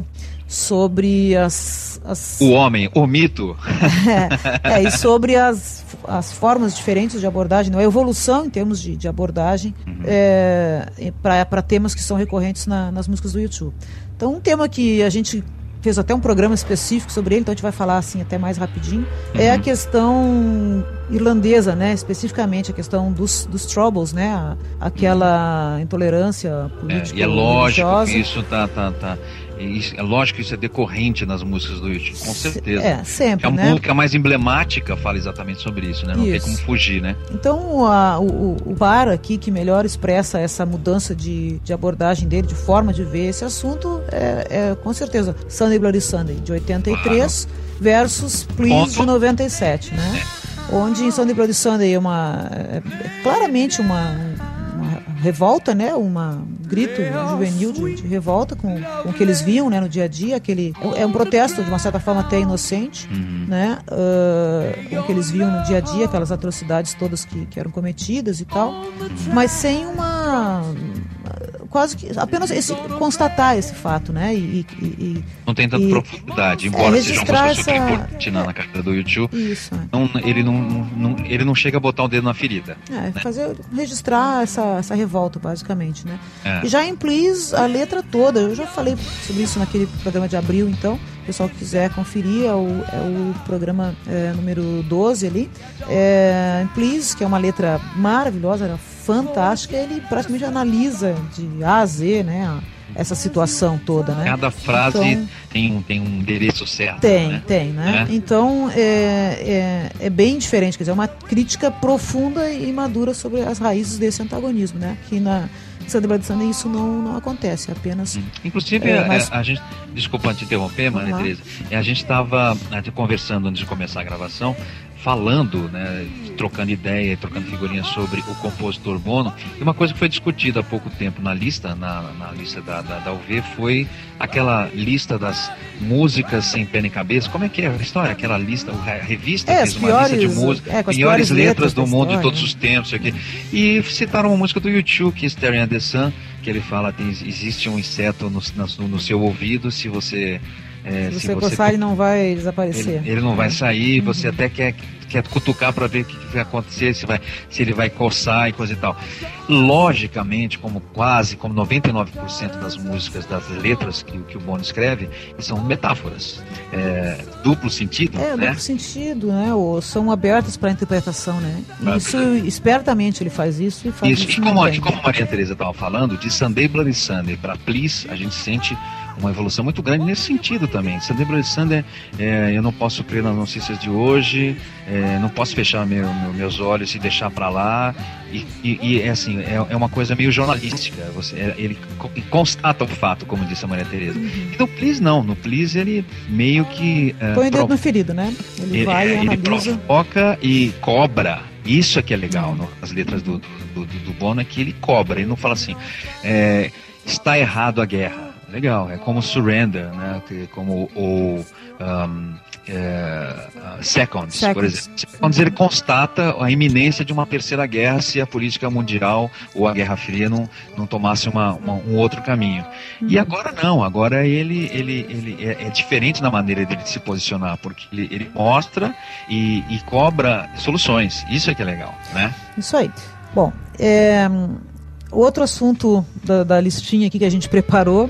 sobre as... as... O homem, o mito. é, é, e sobre as, as formas diferentes de abordagem, a evolução em termos de, de abordagem uhum. é, para temas que são recorrentes na, nas músicas do U dois. Então, um tema que a gente fez até um programa específico sobre ele, então a gente vai falar assim até mais rapidinho, uhum. é a questão irlandesa, né? Especificamente a questão dos, dos troubles, né? A, aquela intolerância política. É, e é lógico que isso tá, tá, tá. É lógico que isso é decorrente nas músicas do U dois, com certeza. É, sempre, a né? música mais emblemática fala exatamente sobre isso, né? Não isso. tem como fugir, né? Então, a, o, o bar aqui que melhor expressa essa mudança de, de abordagem dele, de forma de ver esse assunto, é, é com certeza Sunday Bloody Sunday, de oitenta e três, claro. versus Please, Ponto. de noventa e sete, né? É. Onde em Sunday Bloody Sunday é, uma, é, é claramente uma... revolta, né? Uma, um grito juvenil de, de revolta com, com o que eles viam, né, no dia a dia. Aquele, é um protesto, de uma certa forma, até inocente, uhum. né? Uh, com o que eles viam no dia a dia, aquelas atrocidades todas que, que eram cometidas e tal. Uhum. Mas sem uma... quase que... apenas esse, constatar esse fato, né? E, e, e, não tem tanta e, profundidade, embora é, seja uma música super essa... importante na, na carreira do U dois. Isso, é. não, ele, não, não, ele não chega a botar o dedo na ferida. É, né? fazer, registrar essa, essa revolta, basicamente, né? É. E já em Please, a letra toda, eu já falei sobre isso naquele programa de abril, então, o pessoal que quiser conferir, é o, é o programa é, número doze ali. É, em Please, que é uma letra maravilhosa, era fantástica, ele praticamente analisa de A a Z, né, essa situação toda, né? Cada frase então, tem, tem um endereço certo. Tem, né? tem, né? É. Então é, é, é bem diferente, quer dizer, é uma crítica profunda e madura sobre as raízes desse antagonismo, né? Que na Sunday Bloody Sunday isso não, não acontece, apenas... Inclusive, é, mas... a, a gente... Desculpa te interromper, Maria Tereza. A gente estava conversando antes de começar a gravação, falando, né, trocando ideia, trocando figurinhas sobre o compositor Bono, e uma coisa que foi discutida há pouco tempo na lista, na, na lista da, da, da U V, foi aquela lista das músicas sem pé nem cabeça. Como é que é a história? Aquela lista, a revista é, fez uma piores, lista de músicas, é, piores, piores letras, letras do mundo história, de todos os tempos, aqui. E citaram uma música do U dois, que é Staring at the Sun, que ele fala que existe um inseto no, no, no seu ouvido, se você... É, se, se você coçar, ele não vai desaparecer. Ele, ele não vai sair, uhum. você até quer, quer cutucar para ver o que, que vai acontecer, se, vai, se ele vai coçar e coisa e tal. Logicamente, como quase, como noventa e nove por cento das músicas, das letras que, que o Bono escreve, são metáforas, é, duplo sentido. É, né? duplo sentido, né? Ou são abertas para interpretação, né? E isso, espertamente ele faz isso e faz isso. isso e como, e como a Maria Tereza estava falando, de Sunday Bloody Sunday para Please, a gente sente uma evolução muito grande nesse sentido também. Sunday Bloody Sunday, é, eu não posso crer nas notícias de hoje, é, não posso fechar meu, meu, meus olhos e deixar para lá, e, e, e é assim, é, é uma coisa meio jornalística, você, é, ele constata o fato, como disse a Maria Tereza. Uhum. E no Please não, no Please ele meio que... É, põe o dedo no ferido, né? Ele, ele vai e analisa. Ele provoca e cobra. Isso é que é legal no, nas letras do, do, do, do Bono, é que ele cobra, ele não fala assim, é, está errado a guerra. legal. É como Surrender, né? Que, como o um, é, uh, Seconds, Seconds, por exemplo. Seconds, ele constata a iminência de uma terceira guerra se a política mundial ou a Guerra Fria não, não tomasse uma, uma, um outro caminho. Uhum. E agora não, agora ele, ele, ele é, é diferente na maneira dele se posicionar, porque ele, ele mostra e, e cobra soluções. Isso é que é legal, né? Isso aí. Bom, é, outro assunto da, da listinha aqui que a gente preparou,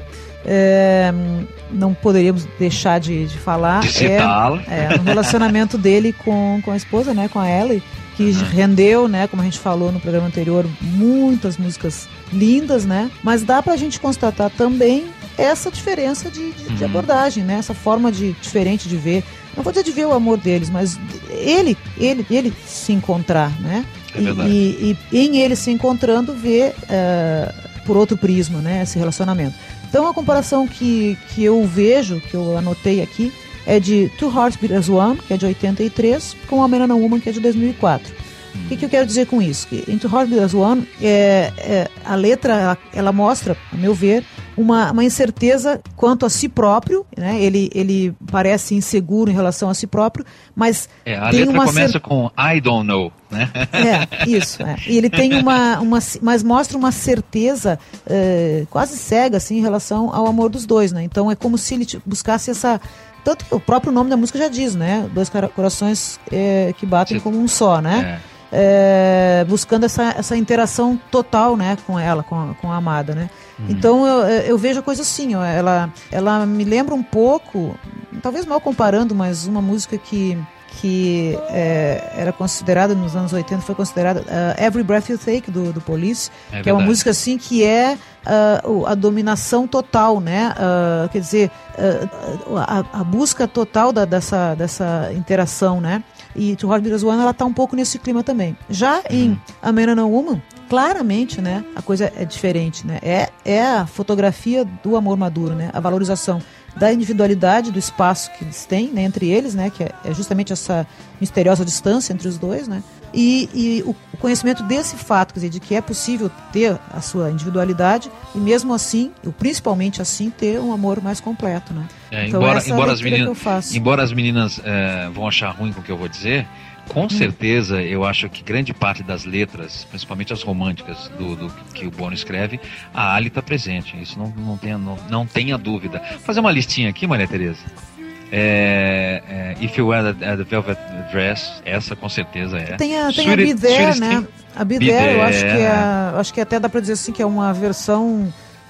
é, não poderíamos deixar de, de falar, de citá-la. É, é o relacionamento dele com, com a esposa, né, com a Ellie, que uhum. rendeu, né, como a gente falou no programa anterior, muitas músicas lindas, né, mas dá pra gente constatar também essa diferença de, de, uhum. de abordagem, né, essa forma de, diferente de ver, não vou dizer de ver o amor deles, mas ele, ele, ele se encontrar, né, é verdade. E, e, e em ele se encontrando ver uh, por outro prisma, né, esse relacionamento. Então a comparação que, que eu vejo, que eu anotei aqui, é de Two Hearts Beat As One, que é de oitenta e três, com a Man and a Woman, que é de dois mil e quatro. O hum. que, que eu quero dizer com isso? Que em Two Hearts Beat As One, é, é, a letra, ela, ela mostra, a meu ver, uma, uma incerteza quanto a si próprio, né? Ele, ele parece inseguro em relação a si próprio, mas é, a tem letra uma começa cer- com I don't know, né? É, isso. É. E ele tem uma, uma, mas mostra uma certeza é, quase cega, assim, em relação ao amor dos dois, né? Então é como se ele buscasse essa... Tanto que o próprio nome da música já diz, né? Dois corações é, que batem Sim. como um só, né? É. É, buscando essa, essa interação total, né, com ela, com a, com a amada, né? Uhum. Então eu, eu vejo a coisa assim, ó, ela, ela me lembra um pouco, talvez mal comparando, mas uma música que, que é, era considerada nos anos oitenta, foi considerada uh, Every Breath You Take, do, do Police, é que verdade. É uma música assim que é uh, a dominação total, né? Uh, quer dizer, uh, a, a busca total da, dessa, dessa interação, né? E Two Hearts Beat As One, ela tá um pouco nesse clima também. Já em uhum. A Man and a Woman, claramente, né, a coisa é diferente, né? É, é a fotografia do amor maduro, né? A valorização da individualidade, do espaço que eles têm, né, entre eles, né? Que é, é justamente essa misteriosa distância entre os dois, né? E, e o conhecimento desse fato, quer dizer, de que é possível ter a sua individualidade e mesmo assim, ou principalmente assim, ter um amor mais completo, né? É, então, embora, embora, as meninas, embora as meninas é, vão achar ruim com o que eu vou dizer, com hum. certeza eu acho que grande parte das letras, principalmente as românticas do, do que o Bono escreve, a Ali está presente, isso não, não, tenha, não, não tenha dúvida. Vou fazer uma listinha aqui, Maria Tereza. É, é, If You Wear the, the Velvet Dress, essa com certeza é. Tem a, tem a Be There, né? A Be, Be There, There, eu acho que, é, acho que até dá pra dizer assim que é uma versão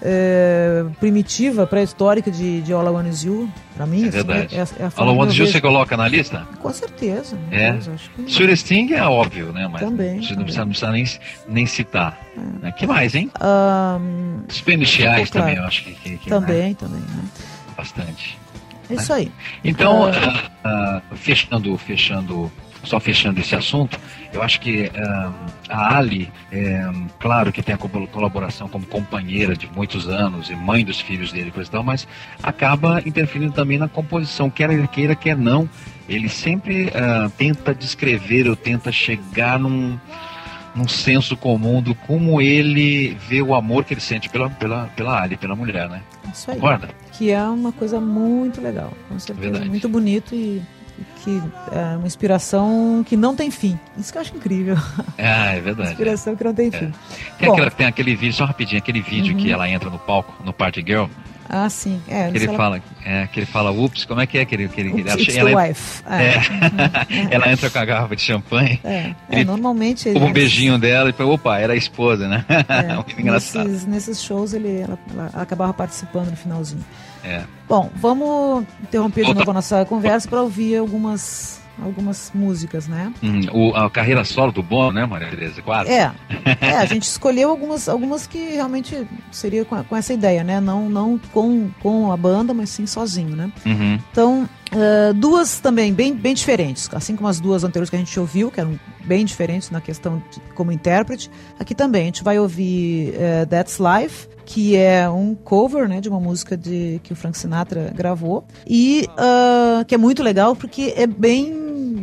é, primitiva, pré-histórica de, de All I Want Is You, pra mim. É verdade. Assim, é, é a All I Want Is You você coloca na lista? Com certeza. É. Deus, acho que... Sweetest Thing é óbvio, né? Mas também. Você também. não precisa, não precisa nem, nem citar. O é. que mais, hein? Um, Spanish Eyes claro. também, eu acho que... que, que também, né? também. Né? Bastante. É isso aí. Então, uh, uh, fechando, fechando, só fechando esse assunto, eu acho que uh, a Ali, é, claro que tem a colaboração como companheira de muitos anos e mãe dos filhos dele, coisa e tal, mas acaba interferindo também na composição, quer ele queira, quer não. Ele sempre uh, tenta descrever ou tenta chegar num, num senso comum do como ele vê o amor que ele sente pela, pela, pela Ali, pela mulher, né? Isso aí. Concorda? Que é uma coisa muito legal, com certeza, Verdade. Muito bonito e, e que é uma inspiração que não tem fim. Isso que eu acho incrível. Ah, é verdade. Inspiração é. que não tem fim. É. Tem, aquela, tem aquele vídeo, só rapidinho, aquele vídeo uhum. que ela entra no palco, no Party Girl. Ah, sim. É, que ele ela... fala, é, que ele fala, ups, como é que é que ele... Que ele ups, ela, it's ela, the wife. É, é. É. Ela entra com a garrafa de champanhe. É, ele, é normalmente... Ele, um beijinho dela e fala, opa, era a esposa, né? É, Muito engraçado. Nesses, nesses shows ele, ela, ela acabava participando no finalzinho. É. Bom, vamos interromper de Outra... novo a nossa conversa para ouvir algumas... algumas músicas, né? Hum, o, a carreira solo do Bono, né, Maria Tereza? Quase. É, é, a gente escolheu algumas, algumas que realmente seria com, com essa ideia, né? Não, não com, com a banda, mas sim sozinho, né? Uhum. Então, uh, duas também bem, bem diferentes, assim como as duas anteriores que a gente ouviu, que eram bem diferentes na questão de, como intérprete. Aqui também a gente vai ouvir uh, That's Life, que é um cover, né, de uma música de, que o Frank Sinatra gravou, e uh, que é muito legal porque é bem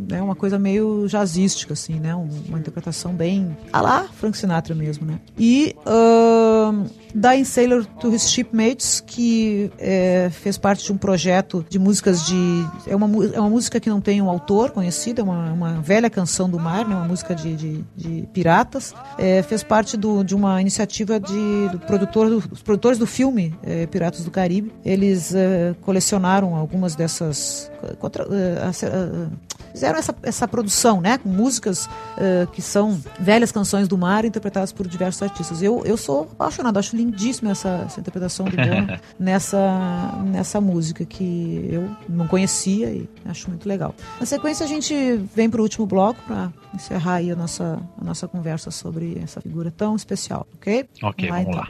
né, uma coisa meio jazzística, assim, né, um, uma interpretação bem a lá Frank Sinatra mesmo, né. E uh, Dying Sailor to His Shipmates, que é, fez parte de um projeto de músicas de... É uma, é uma música que não tem um autor conhecido, é uma, uma velha canção do mar, né, uma música de, de, de piratas. É, fez parte do, de uma iniciativa de, do produtor, do, dos produtores do filme é, Piratas do Caribe. Eles é, colecionaram algumas dessas... Contra, é, é, fizeram essa, essa produção, né, com músicas é, que são velhas canções do mar interpretadas por diversos artistas. Eu, eu sou apaixonado, acho lindíssima essa, essa interpretação do Bono nessa, nessa música que eu não conhecia e acho muito legal. Na sequência a gente vem para o último bloco para encerrar aí a nossa, a nossa conversa sobre essa figura tão especial, ok? Ok, vamos lá. Vamos lá.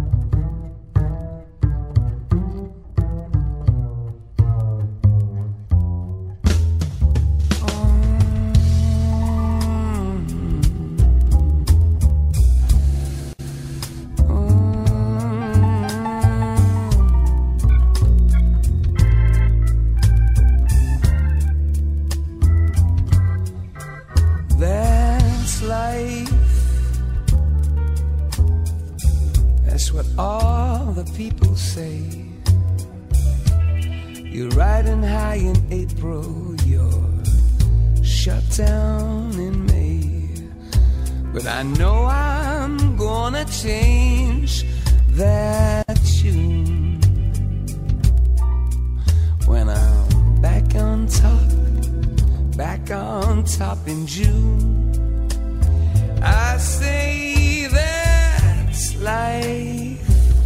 People say you're riding high in April, you're shut down in May. But I know I'm gonna change that tune when I'm back on top, back on top in June. I say that's life.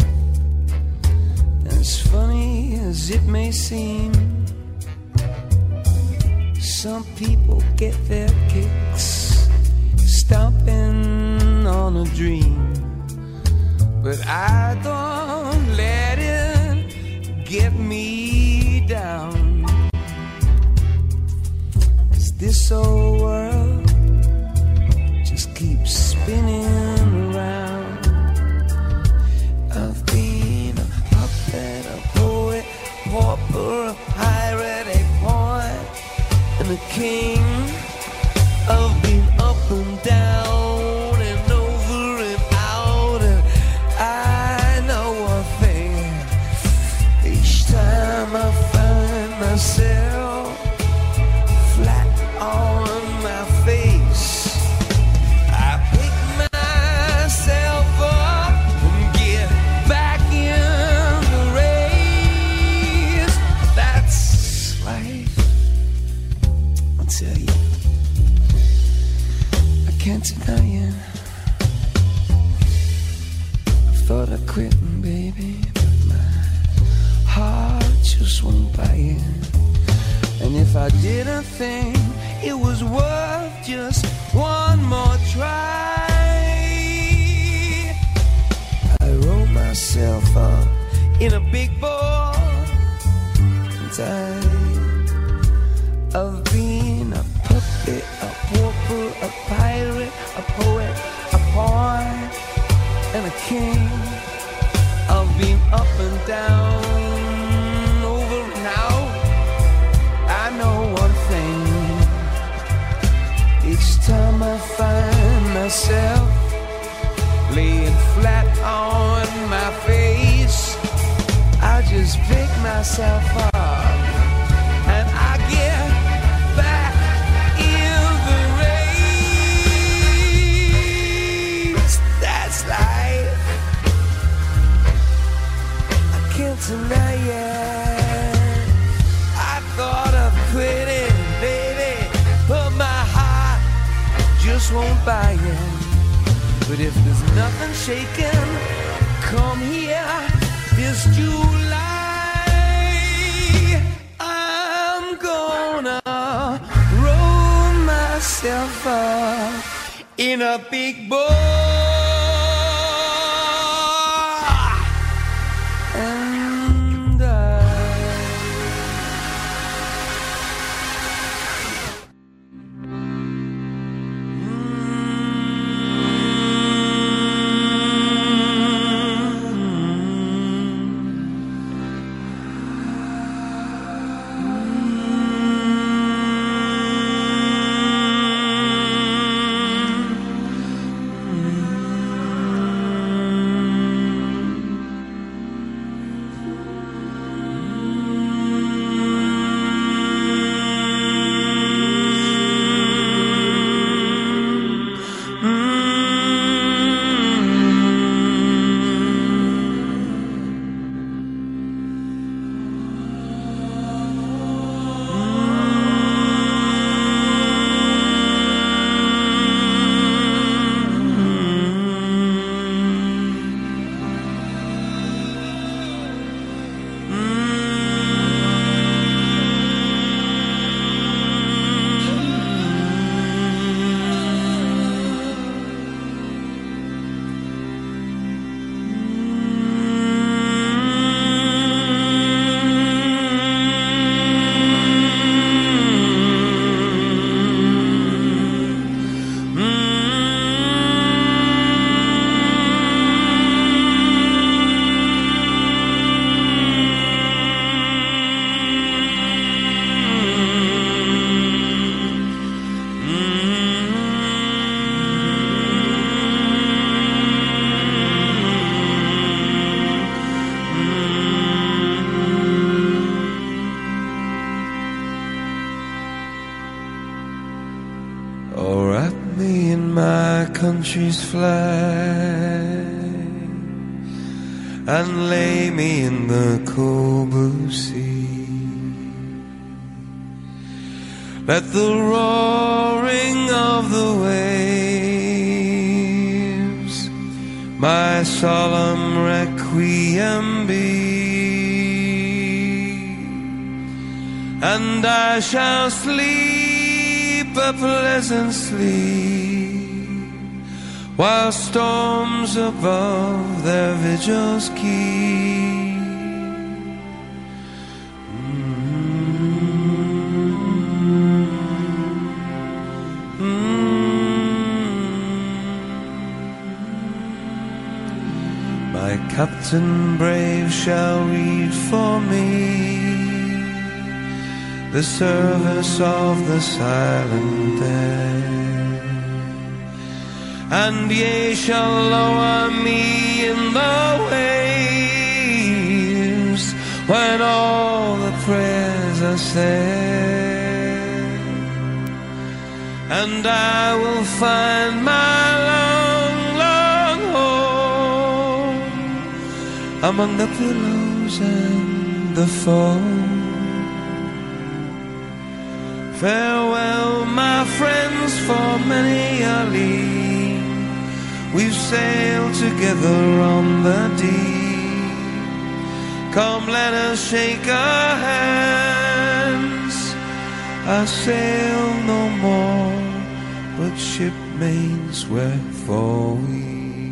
As funny as it may seem, some people get their kicks stomping on a dream. But I don't let it get me down. 'Cause this old world just keeps spinning around. I've been a puppet, a poet, pauper, a pirate, a poet, and a king. I've been up and down and over and out, and I know one thing. Each time I find myself flat on my face, I pick myself up and get back in the race. That's life, I'll tell you. I can't deny it. I thought I'd quit, baby, but my heart just won't buy it. And if I didn't think it was worth just one more try, I roll myself up in a big ball and died of being a puppet, a pauper, a pirate, a poet, a pawn, and a king. I've been up and down, over and out. I know one thing. Each time I find myself laying flat on my face, I just pick myself up and I get back in the race. That's life, I can't deny it. I thought of quitting, baby, but my heart just won't buy it. But if there's nothing shaking, come here this July. I'm gonna roll myself up in a big ball and die. country's flag and lay me in the cold blue sea. Let the roaring of the waves my solemn requiem be, and I shall sleep a pleasant sleep while storms above their vigils keep. My captain brave shall read for me the service of the silent dead, and ye shall lower me in the waves when all the prayers are said, and I will find my long, long home among the pillows and the foam. Farewell, my friends, for many a league we've sailed together on the deep. Come, let us shake our hands. I sail no more, but shipmates wherefore we.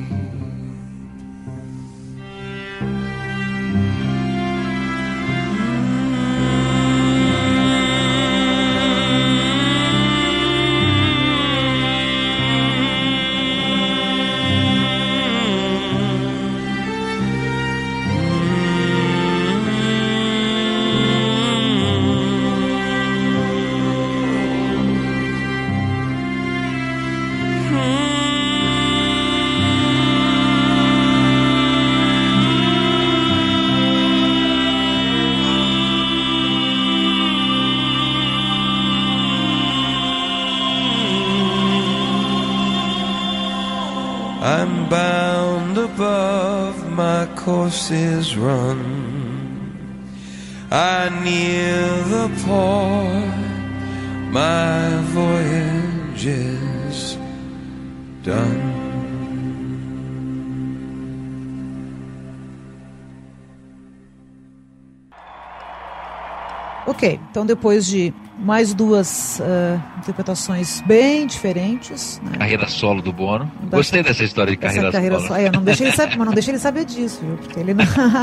I'm bound above, my course is run. I near the port, my voyage is done. Ok, então depois de mais duas uh, interpretações bem diferentes, né? Carreira solo do Bono. Da Gostei dessa história de carreira, carreira solo. solo. É, não deixa ele saber, mas não deixa ele saber disso, viu? Porque ele não,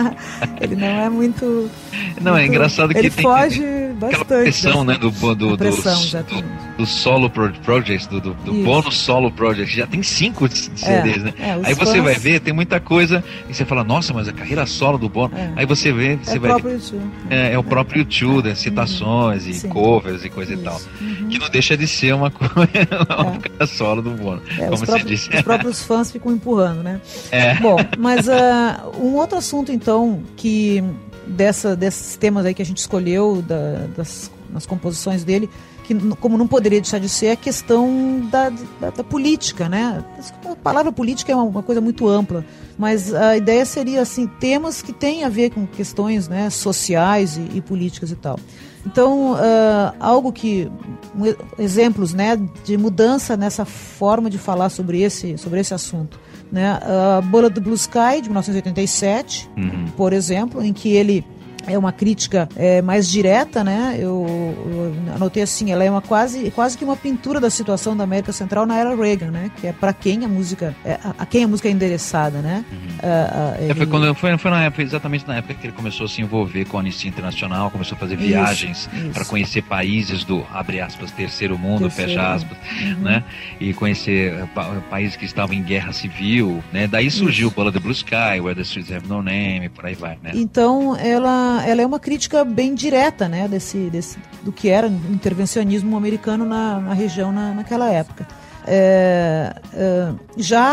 ele não é muito. Não, muito, é engraçado que ele tem foge aquela bastante. pressão, né, do do, pressão, do, do, do solo project, do, do, do Bono solo project. Já tem cinco C Ds, é, né? É, aí você fãs... vai ver, tem muita coisa e você fala, nossa, mas a carreira solo do Bono. É. Aí você vê, você é vai. Próprio YouTube. É, é o próprio YouTube, é. Né, citações uhum. e Sim. covers e coisa Isso. e tal. Uhum. Que não deixa de ser uma coisa, uma é. solo do Bono, é, como você próprios, disse. Os próprios fãs ficam empurrando, né? É. Bom, mas uh, um outro assunto, então, que dessa, desses temas aí que a gente escolheu, da, das, nas composições dele, que como não poderia deixar de ser, é a questão da, da, da política, né? A palavra política é uma, uma coisa muito ampla, mas a ideia seria, assim, temas que têm a ver com questões, né, sociais e, e políticas e tal. Então, uh, algo que, um, exemplos, né, de mudança nessa forma de falar sobre esse, sobre esse assunto, né? A Bullet the Blue Sky, de mil novecentos e oitenta e sete, uhum. por exemplo, em que ele é uma crítica é, mais direta, né? Eu, eu anotei assim, ela é uma quase, quase que uma pintura da situação da América Central na era Reagan, né? Que é para quem a música, é, a, a quem a música é endereçada, né? Uhum. Uh, uh, ele... é, foi, quando, foi, foi, na época, exatamente na época que ele começou a se envolver com a Anistia Internacional, começou a fazer viagens para conhecer países do, abre aspas, terceiro mundo, terceiro. fecha aspas, uhum. né? E conhecer pa, países que estavam em guerra civil, né? Daí surgiu o Bullet the Blue Sky, Where the Streets Have No Name, por aí vai, né? Então, ela ela é uma crítica bem direta, né, desse, desse, do que era o intervencionismo americano na, na região na, naquela época. É, é, já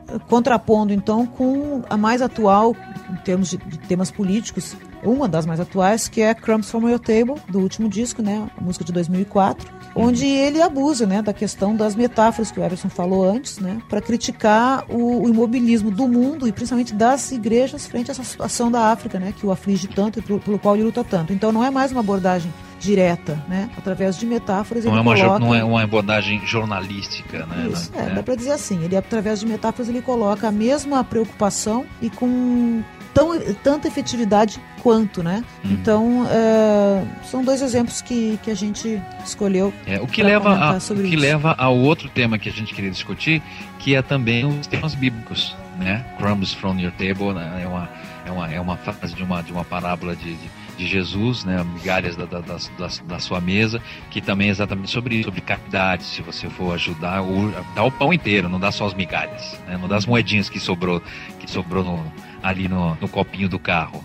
contrapondo então com a mais atual em termos de, de temas políticos, uma das mais atuais, que é Crumbs from Your Table, do último disco, né, a música de dois mil e quatro, onde ele abusa, né, da questão das metáforas que o Everson falou antes, né, para criticar o, o imobilismo do mundo e principalmente das igrejas frente a essa situação da África, né, que o aflige tanto e pelo, pelo qual ele luta tanto. Então não é mais uma abordagem direta, né? Através de metáforas não ele é uma, coloca... Não é uma abordagem jornalística, né? Isso, né? é, dá para dizer assim, ele através de metáforas ele coloca a mesma preocupação e com tão, tanta efetividade quanto, né? Uhum. Então, é, são dois exemplos que, que a gente escolheu. É, o que, leva a, o que leva ao outro tema que a gente queria discutir, que é também os temas bíblicos, né? Crumbs from Your Table, né? é uma é uma é uma frase de uma de uma parábola de, de de Jesus, né, migalhas da, da, da, da sua mesa, que também é exatamente sobre isso, sobre caridade. Se você for ajudar, o, dá o pão inteiro, não dá só as migalhas, né, não dá as moedinhas que sobrou, que sobrou no, ali no, no copinho do carro.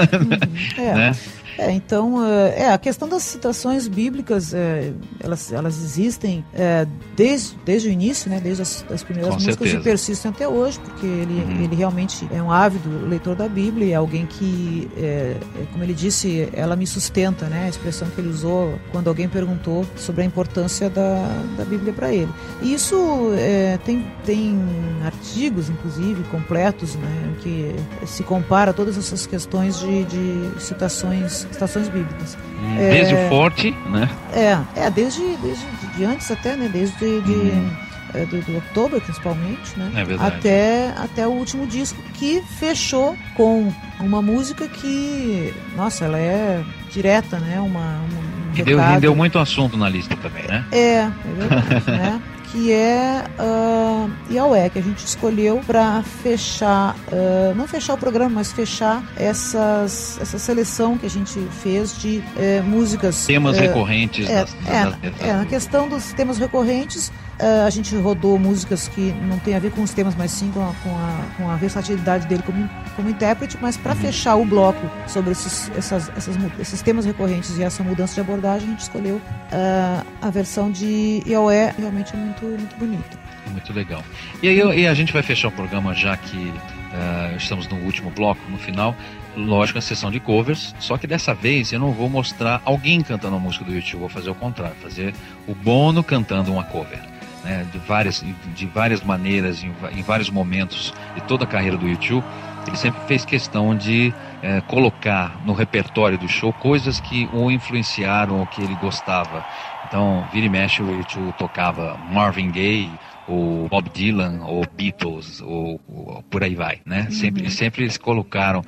Uhum. É. Né? É, então, é, a questão das citações bíblicas, é, elas, elas existem é, desde, desde o início, né, desde as, as primeiras Com músicas certeza. E persistem até hoje, porque ele, uhum. ele realmente é um ávido leitor da Bíblia, é alguém que, é, como ele disse, ela me sustenta, né, a expressão que ele usou quando alguém perguntou sobre a importância da, da Bíblia para ele. E isso é, tem, tem artigos, inclusive, completos, né, que se compara todas essas questões de, de citações citações bíblicas. Desde é, o forte, né? É, é desde, desde de antes até, né? Desde de, uhum. é, do, do October, principalmente, né? É verdade. Até, até o último disco, que fechou com uma música que, nossa, ela é direta, né? Uma, uma, um e deu, rendeu muito assunto na lista também, né? É, é verdade, né? Que é uh, Yahweh, que a gente escolheu para fechar, uh, não fechar o programa, mas fechar essas, essa seleção que a gente fez de uh, músicas... Temas uh, recorrentes. É, das, é, das, das, é, na questão dos temas recorrentes, uh, a gente rodou músicas que não tem a ver com os temas, mas sim com a, com a, com a versatilidade dele como, como intérprete, mas para uhum. fechar o bloco sobre esses, essas, essas, esses temas recorrentes e essa mudança de abordagem, a gente escolheu uh, a versão de Yahweh, realmente é muito muito bonito. Muito legal. E aí e a gente vai fechar o programa, já que uh, estamos no último bloco, no final, lógico, a sessão de covers, só que dessa vez eu não vou mostrar alguém cantando a música do YouTube, vou fazer o contrário, fazer o Bono cantando uma cover, né, de várias, de várias maneiras, em, em vários momentos de toda a carreira do YouTube. Ele sempre fez questão de eh, colocar no repertório do show coisas que o influenciaram ou que ele gostava. Então, vira e mexe, o YouTube tocava Marvin Gaye, ou Bob Dylan, ou Beatles, ou, ou por aí vai, né? Uhum. Sempre, sempre eles colocaram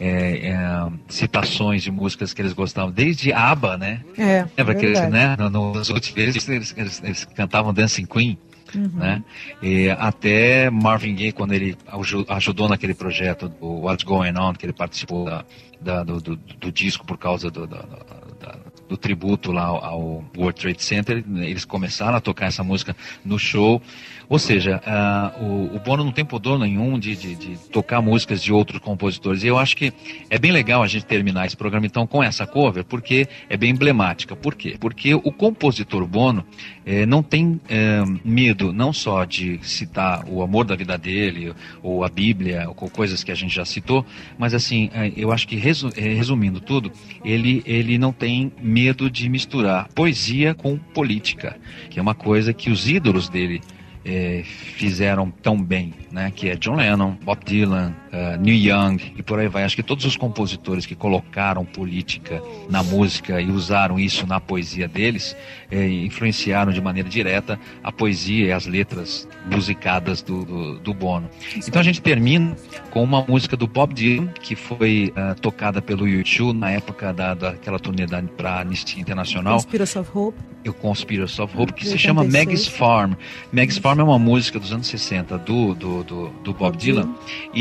é, é, citações de músicas que eles gostavam, desde ABBA, né? É, lembra é que eles, né? Nos últimos vezes eles, eles, eles cantavam Dancing Queen. Uhum. Né? E até Marvin Gaye, quando ele ajudou naquele projeto do What's Going On, que ele participou da, da, do, do, do disco por causa do, da, da, do tributo lá ao, ao World Trade Center, eles começaram a tocar essa música no show. Ou seja, uh, o, o Bono não tem pudor nenhum de, de, de tocar músicas de outros compositores. E eu acho que é bem legal a gente terminar esse programa então com essa cover, porque é bem emblemática. Por quê? Porque o compositor Bono eh, não tem eh, medo não só de citar o amor da vida dele, ou a Bíblia, ou coisas que a gente já citou, mas assim, eh, eu acho que resu- resumindo tudo, ele, ele não tem medo de misturar poesia com política, que é uma coisa que os ídolos dele Eh, fizeram tão bem, né? Que é John Lennon, Bob Dylan, uh, Neil Young e por aí vai. Acho que todos os compositores que colocaram política na música e usaram isso na poesia deles, eh, influenciaram de maneira direta a poesia e as letras musicadas do, do, do Bono. Então a gente termina com uma música do Bob Dylan, que foi uh, tocada pelo U dois na época da, daquela turnê para a Anistia Internacional. Conspiracy of Hope. O Conspiracy of Hope, que se chama Maggie's Farm. Maggie's Farm é uma música dos anos sessenta do, do, do, do Bob Dylan, e que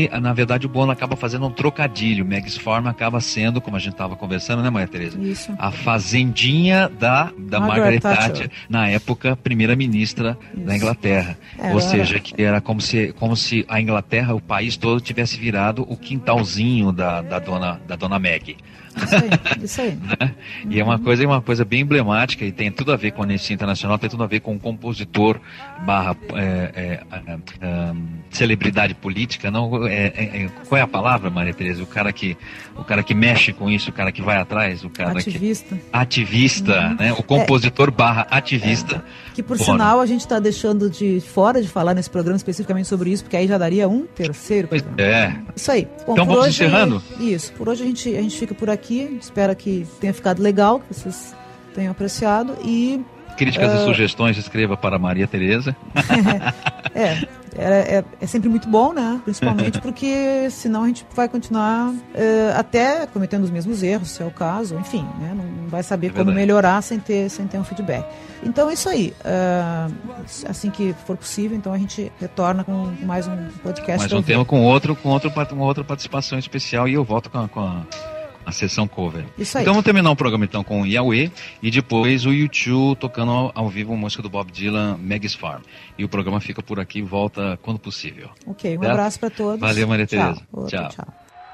aí, na verdade, o Bono acaba fazendo um trocadilho. Meg's Farm acaba sendo, como a gente estava conversando, né, Maria Tereza? Isso. A fazendinha da, da Margaret, Margaret Thatcher, Thatcher, na época, primeira-ministra da Inglaterra. É, Ou seja, que era como se, como se a Inglaterra, o país todo, tivesse virado o quintalzinho da, da, dona, da dona Meg. Isso aí, isso aí. Né? E é uma coisa, uma coisa bem emblemática e tem tudo a ver com a Anistia Internacional, tem tudo a ver com um compositor barra é, é, é, é, celebridade política, não, é, é, qual é a palavra, Maria Tereza? O cara que, o cara que mexe com isso, o cara que vai atrás, o cara ativista. Que, ativista, uhum. né? O compositor é, barra ativista. É, que por Bono. Sinal a gente está deixando de fora de falar nesse programa especificamente sobre isso, porque aí já daria um terceiro programa. É. Isso aí. Bom, então vamos hoje, encerrando? Isso, por hoje a gente, a gente fica por aqui. Espero que tenha ficado legal, que vocês tenham apreciado e... Críticas uh... e sugestões, escreva para Maria Tereza. é, é, é, é sempre muito bom, né? Principalmente porque senão a gente vai continuar uh, até cometendo os mesmos erros, se é o caso, enfim, né? Não vai saber é como verdade. melhorar sem ter, sem ter um feedback. Então é isso aí. Uh, assim que for possível, então a gente retorna com mais um podcast. Mais um tema com outro, com outro, uma outra participação especial e eu volto com a... Com a... a sessão cover. Isso aí. Então vamos terminar o programa então com o Yahweh e depois o U dois tocando ao, ao vivo a música do Bob Dylan, Meg's Farm. E o programa fica por aqui e volta quando possível. Ok, um certo? Abraço para todos. Valeu, Maria Tereza. Tchau. Tchau. Tchau.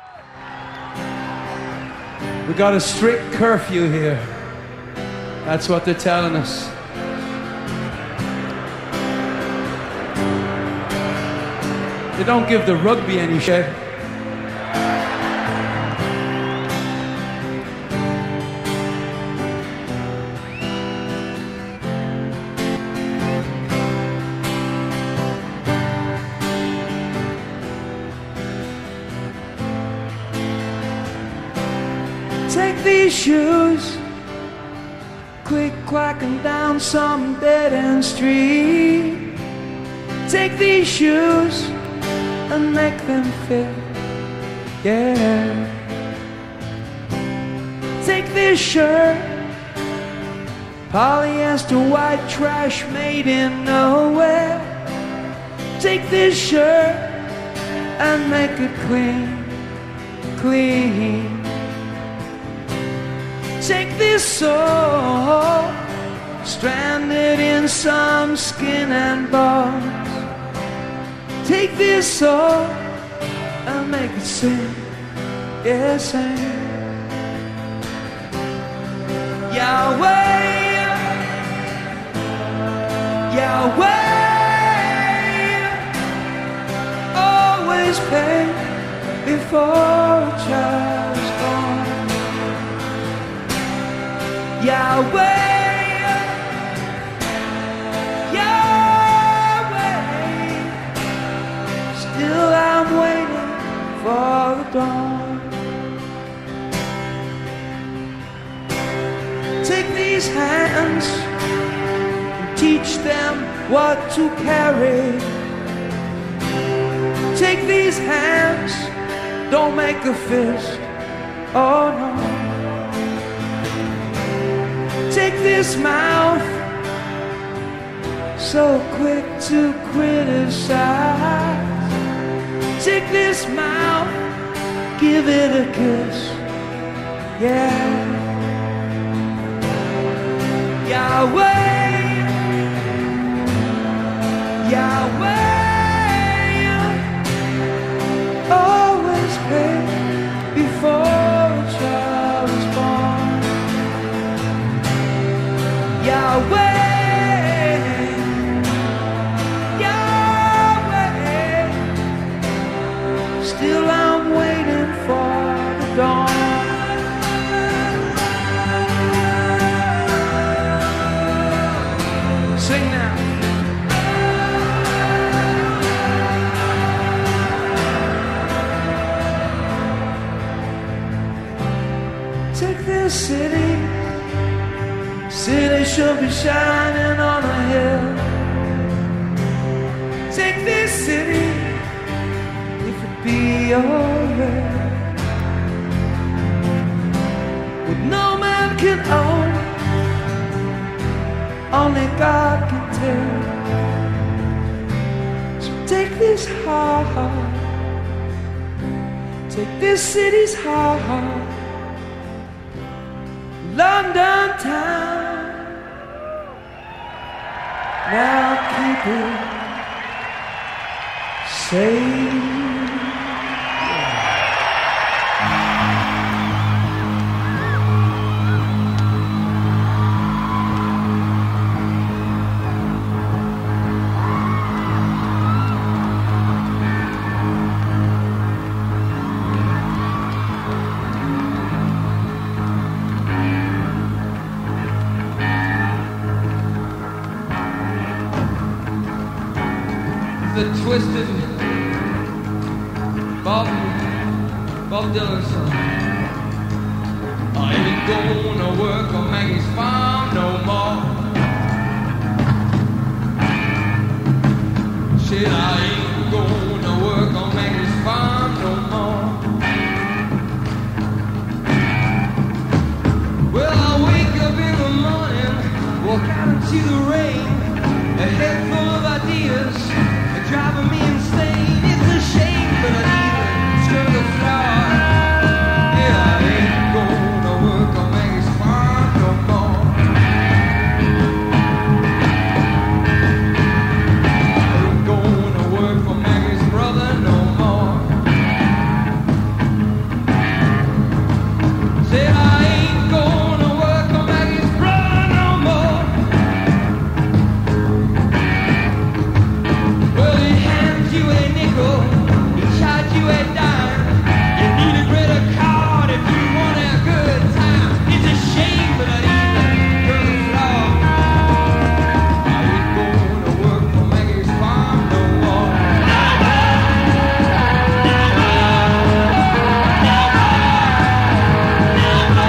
We got a strict curfew here. That's what they're telling us. They don't give the rugby any shit. Take these shoes, quick quacking down some dead-end street. Take these shoes and make them fit, yeah. Take this shirt, polyester white trash made in nowhere. Take this shirt and make it clean, clean. Take this soul, stranded in some skin and bones. Take this soul and make it sing, yeah, sing. Yahweh, Yahweh, always pay before a child is born. Yahweh, Yahweh, still I'm waiting for the dawn. Take these hands and teach them what to carry. Take these hands, don't make a fist, oh no. Take this mouth, so quick to criticize. Take this mouth, give it a kiss, yeah. Yahweh, Yahweh, always pay before a child is born. Yahweh, Yahweh, still I'm waiting for the dawn. Sing now. Take this city, city should be shining on a hill. Take this city, if it be alright, what no man can own, only God can tell. So take this heart Take this city's heart, London town. Now keep it safe. The twisted Bob, Bob Dylan song. I ain't gonna work on Maggie's farm no more. Shit, I ain't gonna work on Maggie's farm no more. Well, I wake up in the morning, walk out into the rain, a head full of ideas driving me insane. It's a shame, but I even screw the floor. Yeah, I ain't gonna work on Maggie's farm no more. I ain't gonna work for Maggie's brother no more. Said I ain't gonna work on Maggie's brother no more. Well, he hands you a nickel, he charges you a dime. You need a credit card if you want a good time. It's a shame, but I even heard the flaw. I ain't gonna work for Maggie's farm no more. I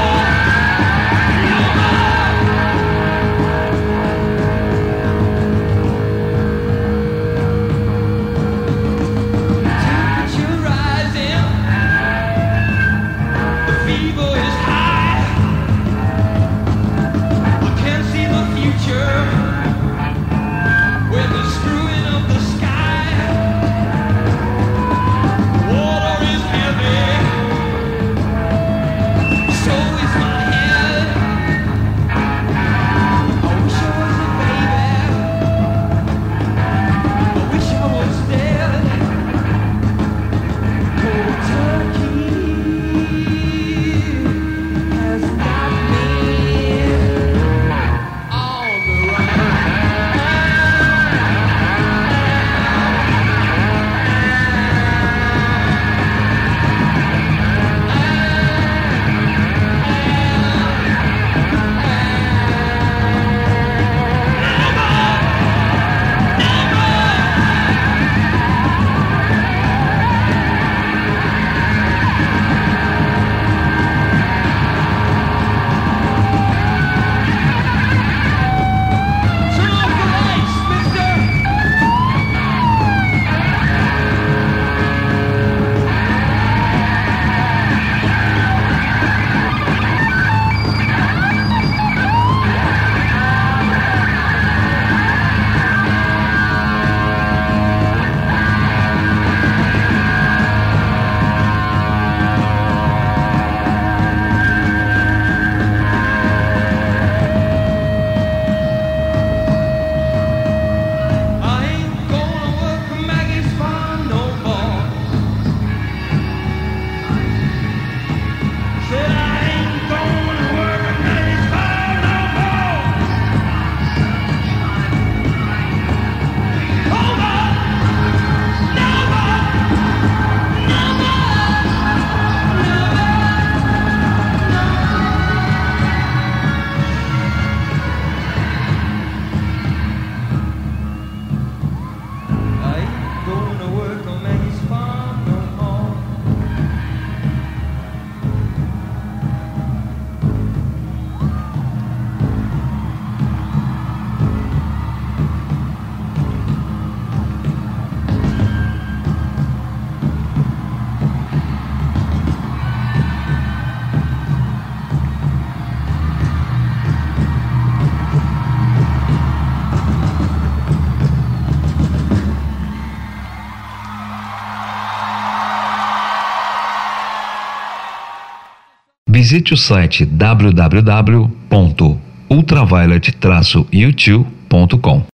visite o site w w w ponto ultraviolet traço youtube ponto com.